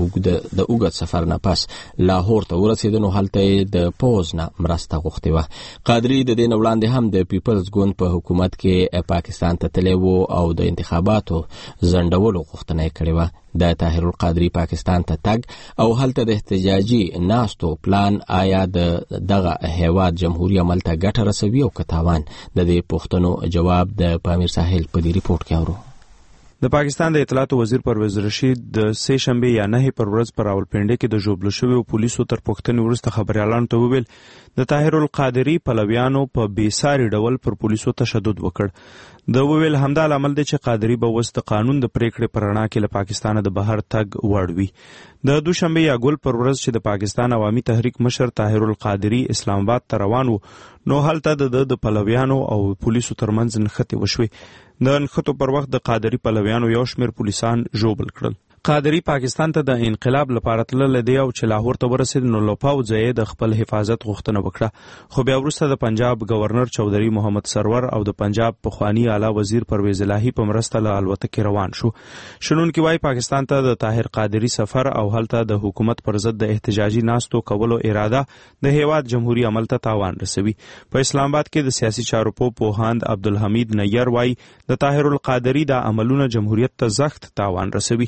د اوږد سفر نه پس لاهور ته ورسېد نو هلته د پوز نه مرسته غوښتې وه. قادری د دې نه وړاندې هم د پیپلز ګوند په حکومت کې پاکستان ته تللی و او د انتخاباتو ځنډولو غوښتنه یې کړې وه. د طاهر القادری پاکستان ته تګ او هلته د احتجاجي ناستو پلان آیا د دغه هیواد جمهوریت عمل ته ګټه رسوي او که تاوان؟ د دې پوښتنو جواب د پامیر ساحل په دې ریپورت کې اورو. د پاکستان د اطلاعاتو وزیر پرویز رشید د سه شنبه یا نه پر ورځ پر راولپنډي کې د ژوبل شویو پولیسو تر پوښتنې وروسته خبريالانو ته وویل د طاهر القادری پلویانو په بیساري ډول پر پولیسو تشدد وکړ. د وویل همدا عمل دی چې قادری به وست قانون د پریکړې پر رڼا کې له پاکستان د بهر تګ وړوي. د دوشنبه یا ګل پر ورځ چې د پاکستان عوامي تحریک مشر طاهر القادری اسلام آباد ته روان و نو هلته د پلویانو او پولیسو ترمنځ نښتې وشوې. د نښتو پر وخت د قادری پلویانو یو شمېر پولیسان ژوبل کړل. قادری پاکستان ته د انقلاب لپاره تللی دی او چې لاهور ته ورسېد نو له پوځ یې د خپل حفاظت غوښتنه وکړه، خو بیا وروسته د پنجاب گورنر چودھری محمد سرور او د پنجاب پخوانی اعلی وزیر پرویز الهی په مرسته له الوتکې روان شو. شنونکي وایي پاکستان ته د طاهر قادری سفر او هلته د حکومت پر ضد د احتجاجي ناستو کولو اراده د هیواد جمهوریت عمل ته تاوان رسوي. په اسلام آباد کې د سیاسي چارو پوهاند عبدالحمید نیر وایي د طاهر القادری د عملونه جمهوریت ته سخت تاوان رسوي.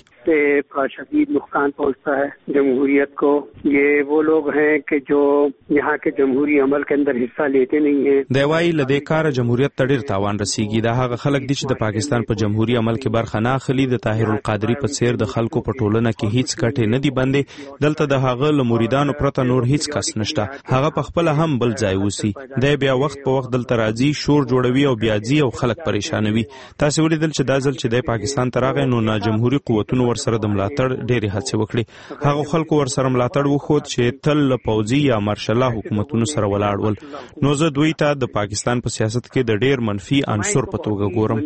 شدید نقصان پہنچتا ہے جمہوریت کو. یہ وہ لوگ ہیں کہ جو یہاں کے جمہوری عمل کے اندر حصہ لیتے نہیں ہیں. دی وايي لدې کار جمهوریت ته ډیر تاوان رسیږي. دا هغه خلک دي چې د پاکستان په جمهوری عمل کې برخه نه اخلي. د طاهر القادری په څیر د خلکو په ټولنه کې هیڅ ګټه نه دی بندې. دلته د هغه له مریدانو پرته نور هیڅ کس نشته. هغه په خپل هم بل ځای وسی. دی بیا وخت په وخت دلته راځي، شور جوړوي او بیا ځي او خلک پریشانوي. تاسو ولیدل چې دا ځل چې د پاکستان ته راغی نو نه جمهوری قوتونو ورسره د ملاتړ ډېرې هڅې وکړي. هغه خلکو ورسره ملاتړ وښود چې تل له پوځي یا مارشل حکومتونو سره ولاړ ول. نو زه دوی ته د پاکستان په سیاست کې د ډېر منفي عنصر په توګه ګورم.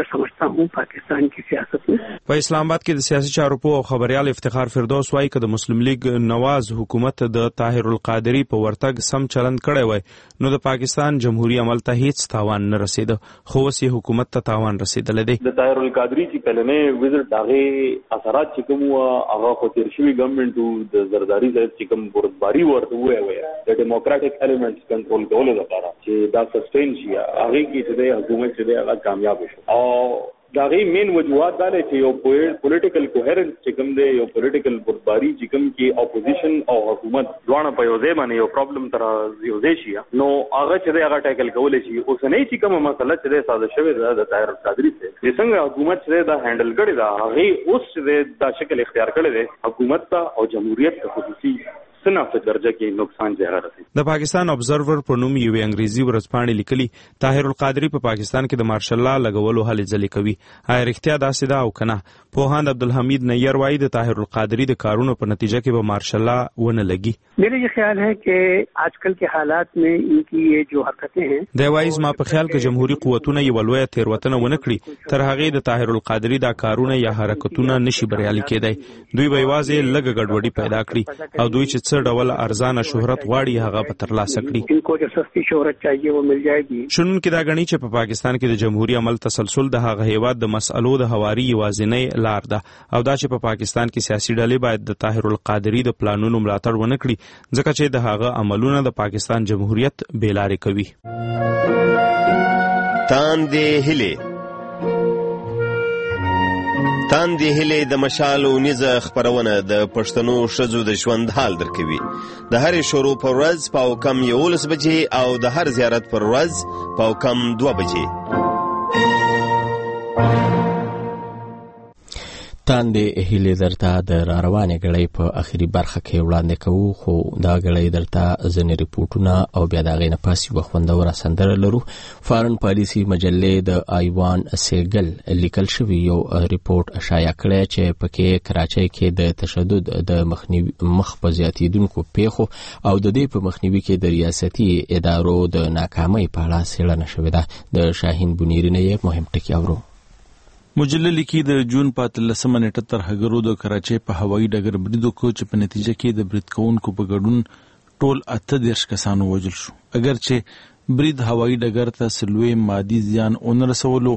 په اسلام آباد کې د سیاسي چارو په او خبريال افتخار فردوس وایي چې د مسلم لیگ نواز حکومت د طاهر القادری په ورتګ سم چلند کړی وای نو د پاکستان جمهوریت عمل ته هیڅ تاوان نه رسید، خو اوس یې حکومت ته تاوان رسیدلی دی. د طاهر القادری چې کلمې وزټ هغه اثرات چې کوم هغه خو تیر شوي ګورنمنټ د زرداری صاحب چې کوم بردباري ورته ووایي د ډیموکراټک ایلیمنټس کنټرول کولو لپاره چې دا سسټین شي هغه کې چې د حکومت چې هغه کامیاب شي. او دا غي مین وجوهات دا چې یو پولیټیکل کوهرنس چې کوم دی، یو پولیټیکل بردباري چې کوم کې اپوزیشن او حکومت دواړه په یو ځای باندې یو پرابلم تر یو ځای شي نو هغه چې هغه ټیکل کول شي. اوس نه چې کومه مسله چې ساده شوی ده د طاهر القادری څخه چې څنګه حکومت چې دا هندل کړی دا هغه اوس چې دا شکل اختیار کړی دی حکومت ته او جمهوریت ته خصوصي صنف درجه کې نقصان ځای راځي. د پاکستان ابزرور په نوم یو انګریزي ورځپاڼې لیکلي طاهر القادری په پاکستان کې د مارشل لا لګولو هلې ځلې کوي. آیا رښتیا داسې ده او کنه؟ پوهاند عبدالحمید نیر وایي د طاهر القادری د کارونو په نتیجه کې به مارشل لا ونه لګي. میرا یہ خیال ہے کہ آج کل کے حالات میں ان کی یہ جو حرکتیں ہیں د وایز ما په خیال کې جمهوریت قوتونه یو لوی تیروتنه ونه کړی تر هغه د طاهر القادری دا کارونه یا حرکتونه نشي بریالي کېدای. دوی به یوازې لږ ګډوډي پیدا کړي او دوی چې څه ډول ارزانه شهرت غواړي هغه به ترلاسه کړي. ان کو جو سستی شهرت چاہیے وہ مل جائے گی. شنونکي دا غني چې په پاکستان کې د جمهوریت عمل تسلسل د هغه هیواد د مسألو د هواري یوازینۍ لار ده او دا چې په پاکستان کې سیاسي ډلې باید د طاهر القادری د پلانونو ملاتړ ونه کړي ځکه چې د هغه عملونه د پاکستان جمهوریت بیلارې کوي. تاندې هلې تاندې هلې د مشال ونیزه خبرونه د پښتنو ښځو د ژوند حال درکوي. د هرې شروع پر ورځ په کم یولس بجې او د هر زیارت پر ورځ په کم دوه بجې. تاندې هیلې درته د راروانې غړۍ په اخري برخه کې وړاندې کوو، خو دا غړۍ درته ځینې ریپورټونه او بیا د هغې نه پس یوه خوندوره سندره لرو. فارن پالیسي مجلې د ایوان سیګل لیکل شوي یو ریپورټ شایع کړی چې پکې کراچۍ کې د تشدد د مخ په زیاتېدونکو پیښو او د دې په مخنیوي کې د ریاستي ادارو د ناکامۍ په اړه څېړنه شوې ده. د شاهین بنیري نه یې مهم ټکي اورو. مجله لیکي د جون په اتلسمه نیټه ترهګرو د کراچۍ په هوایي ډګر برید وکړ چې په نتیجه کې د برید کوونکو په ګډون ټول اته دېرش کسان ووژل شو. اگر چې برید هوایي ډګر ته سلوي مادي زیان ونه رسولو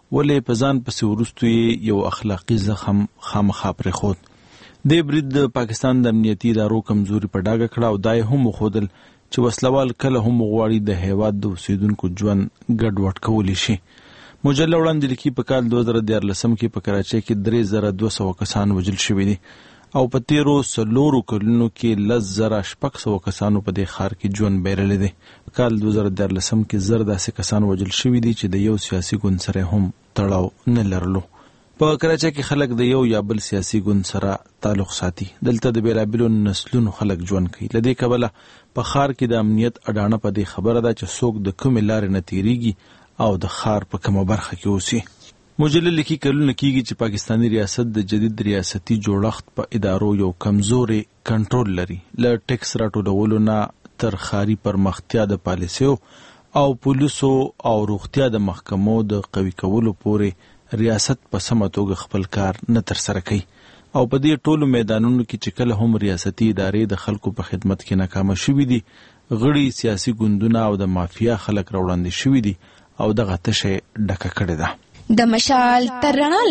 ولې په ځان پسې وروسته یو اخلاقي زخم خامخا پرېښود. دې برید د پاکستان د امنیتي ادارو کمزوري په ډاګه کړه او دا یې هم وښودل چې وسلوال کله هم غواړي د هیواد د اوسیدونکو ژوند ګډوډ کولی شي. مجله وړاندې لیکي په کال دوه زره دیارلسم کې په کراچۍ کې درې زره دوه سوه کسان وژل شوي دي او په تیرو څلورو کلونو کې لس زره شپږ سوه کسانو په دې ښار کې ژوند بایللی دی. په کال دوه زره دیارلسم کې زر داسې کسان وژل شوي دي چې د یو سیاسي ګوند سره هم تړاو نه لرلو. په کراچۍ کې خلک د یو یا بل سیاسي ګوند سره تعلق ساتي. دلته د بیلابیلو نسلونو خلک ژوند کوي. له دې کبله په ښار کې د امنیت اډانه په دې خبره ده چې څوک د کومې لارې نه تیریږي او د ښار په کومه برخه کې اوسي. مجله لیکي کلونه کېږي چې پاکستاني ریاست د جدید ریاستي جوړښت په ادارو یو کمزوري کنټرول لري. له ټیکس راټولولو نه تر ښاري پرمختیا د پالیسیو او پولیسو او روغتیا د محکمو د قوي کولو پورې ریاست په سمه توګه خپل کار نه ترسره کوي او په دې ټولو میدانونو کې چې کله هم ریاستي ادارې د خلکو په خدمت کې ناکامه شوي دي، غړي سیاسي ګوندونه او د مافیا خلک راوړاندې شوي دي او دغه تشه ډکه کړې ده. د مشال تر رڼا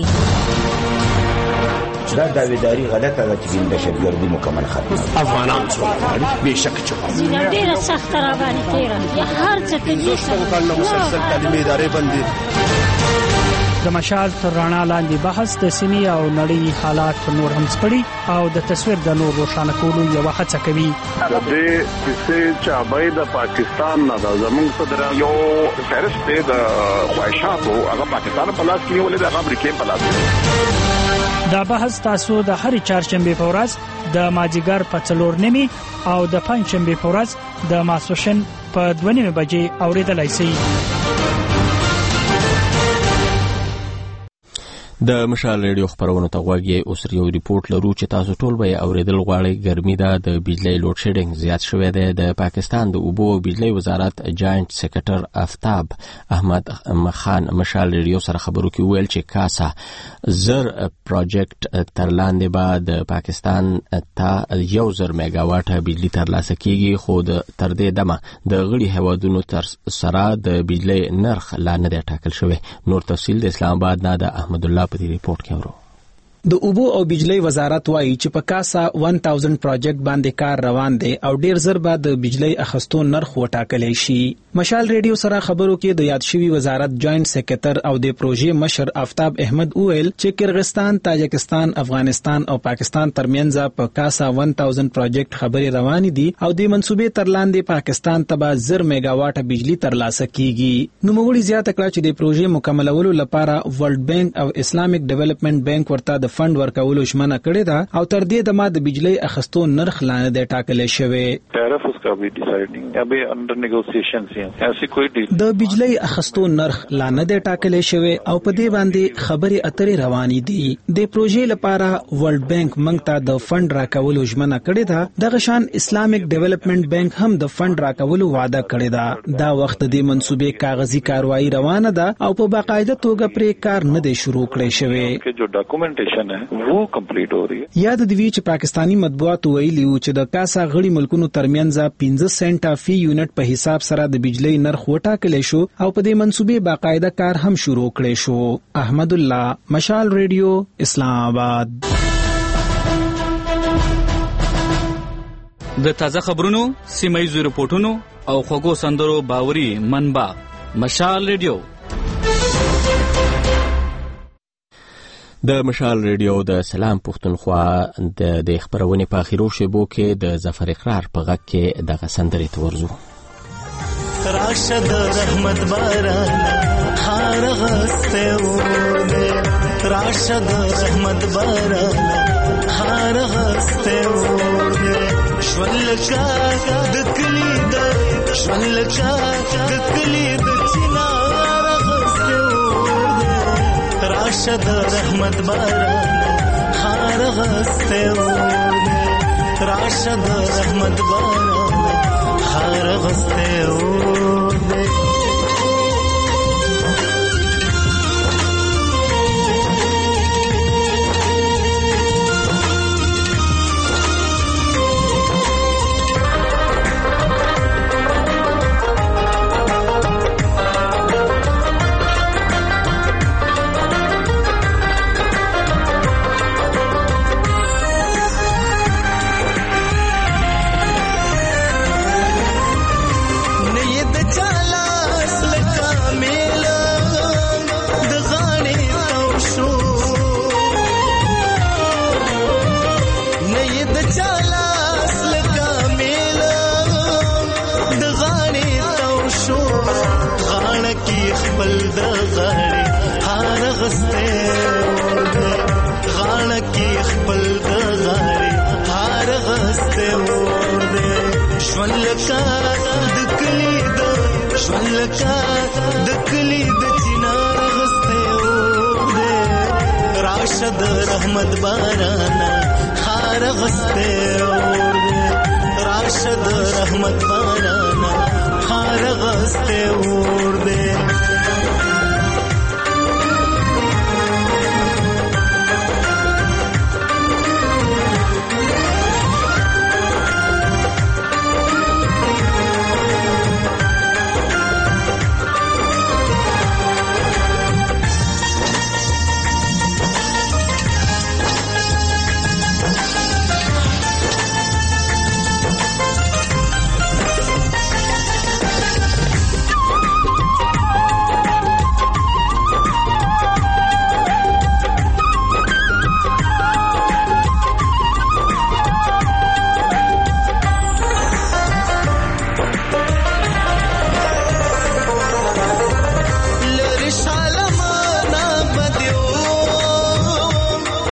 لاندې دا داویداری غلطه ده چې د دهشتګردي مکمل ختمه افغانان څوک به شک چوکا ډیره سخت را باندې تیرا هر څه ته دي څنګه مسلسل تعلیمي ادارې باندې د مشال تر رڼا لاندې بحث د سیمې او نړۍ حالات نور هم سپړي او د تصویر د نور روښانه کولو یو هڅه کوي. د دې کیسې چې د پاکستان نه د زموږ صدر یو فهرست دی د خواهشاتو هغه پاکستان په لاس کې نیولې د امریکا په لاس کې. دا بحث تاسو د هرې چهارشنبه په ورځ د مازیګر په څلور نیمې او د پنځشنبه په ورځ د ماسپښین په دوه نیمې بجې اورېدلای شئ. د مشال ریډیو خبرونو ته غوږ یې. اوس یو ریپورت لرو چې تاسو ټول به یې اورېدل غواړئ. ګرمي ده، د بجلی لوډ شیډینګ زیات شوی دی. د پاکستان د اوبو او بجلی وزارت جاینټ سیکرټر آفتاب احمد خان مشال ریډیو سره خبرو کې ویل چې کاسا زر پروجیکټ تر لاندې به د پاکستان ته یو زر میگاواټ بجلی ترلاسه کیږي، خو تر دې دمه د غړي هیوادونو تر سره د بجلی نرخ لا نه دی ټاکل شوی. نور تفصیل د اسلام آباد نه د احمد الله په دې ریپورت کې اورو. د اوبو او بجلی وزارت وایي چې په کاسا هزار پروجیکټ باندې کار روان دی او ډیر زر به د بجلی اخستو نرخ وټاکلی شي. مشال ریډیو سره خبرو کې د یاد شوی وزارت جاینټ سیکرټر او د پروژې مشر آفتاب احمد اویل چې کرغستان، تاجکستان، افغانستان او پاکستان ترمنځ په کاسا هزار پروجیکټ خبرې روانې دي او د منسوبې تر لاندې پاکستان ته به زر میگاواټ بجلی ترلاسه کیږي. نوموړي زیاته کړه چې د پروژې مکملولو لپاره ورلد بانک او اسلامیک ډیولپمنٹ بانک ورته د فند ورکولو ژمنه کړې ده او تر دې دمه د بجلی اخستو نرخ لاندې دی ټاکل شوی. طرف اس کا بھی ډیسایډینګ ابي انډر نیګوسیشنز ہیں ایسی کوئی د بجلی اخستو نرخ لاندې دی ټاکل شوی او په دې باندې خبرې اترې روانې دي. د پروژې لپاره ورلد بانک موږ ته د فند راکولو ژمنه کړې ده. دغه شان اسلامیک ډیولپمنٹ بانک هم د فند راکولو وعده کړې ده. دا وخت د منسوبې کاغذي کاروایی روانه ده او په باقاعده توګه پرې کار نه دی شروع کړی شوی. جو ډاکومنټیشن ہے وہ کمپلیټ ہو رہی ہے. یاد دی چې پاکستانی مطبوعات ویلي و چې د کاسا غړي ملکونو ترمنځ پنځه سنټه فی یونټ په حساب سره د بجلی نرخ وټاکل شو او په دې منسوبې باقاعده کار هم شروع کړی شو. احمد الله، مشال ریډیو، اسلام آباد. د تازه خبرونو، سیمایي رپورټونو او خوږو سندرو باوري منبع مشال ریډیو. د مشال ریډیو د سلام پښتونخوا د د خبرونې په اخیرو شیبو کې د ظفر اقرار په غږ کې دغه سندرې ته ورځو. راشد رحمت باران خار غسته ونه راشد رحمت باران خار غسته ونه شولکا دکلی د شولکا دکلی د چنار غسته ونه راشد رحمت باران خار غسته ونه راشد رحمت باران خار غسته ونه خپل د غاړې هار غسته اور دې غاړه کې خپل د غاړې هار غسته اور دې شولکا د کلی د شولکا د کلی د چنار غسته اور دې راشد رحمت بارانا هار غسته اور دې راشد رحمت بارانا هار غسته اور دې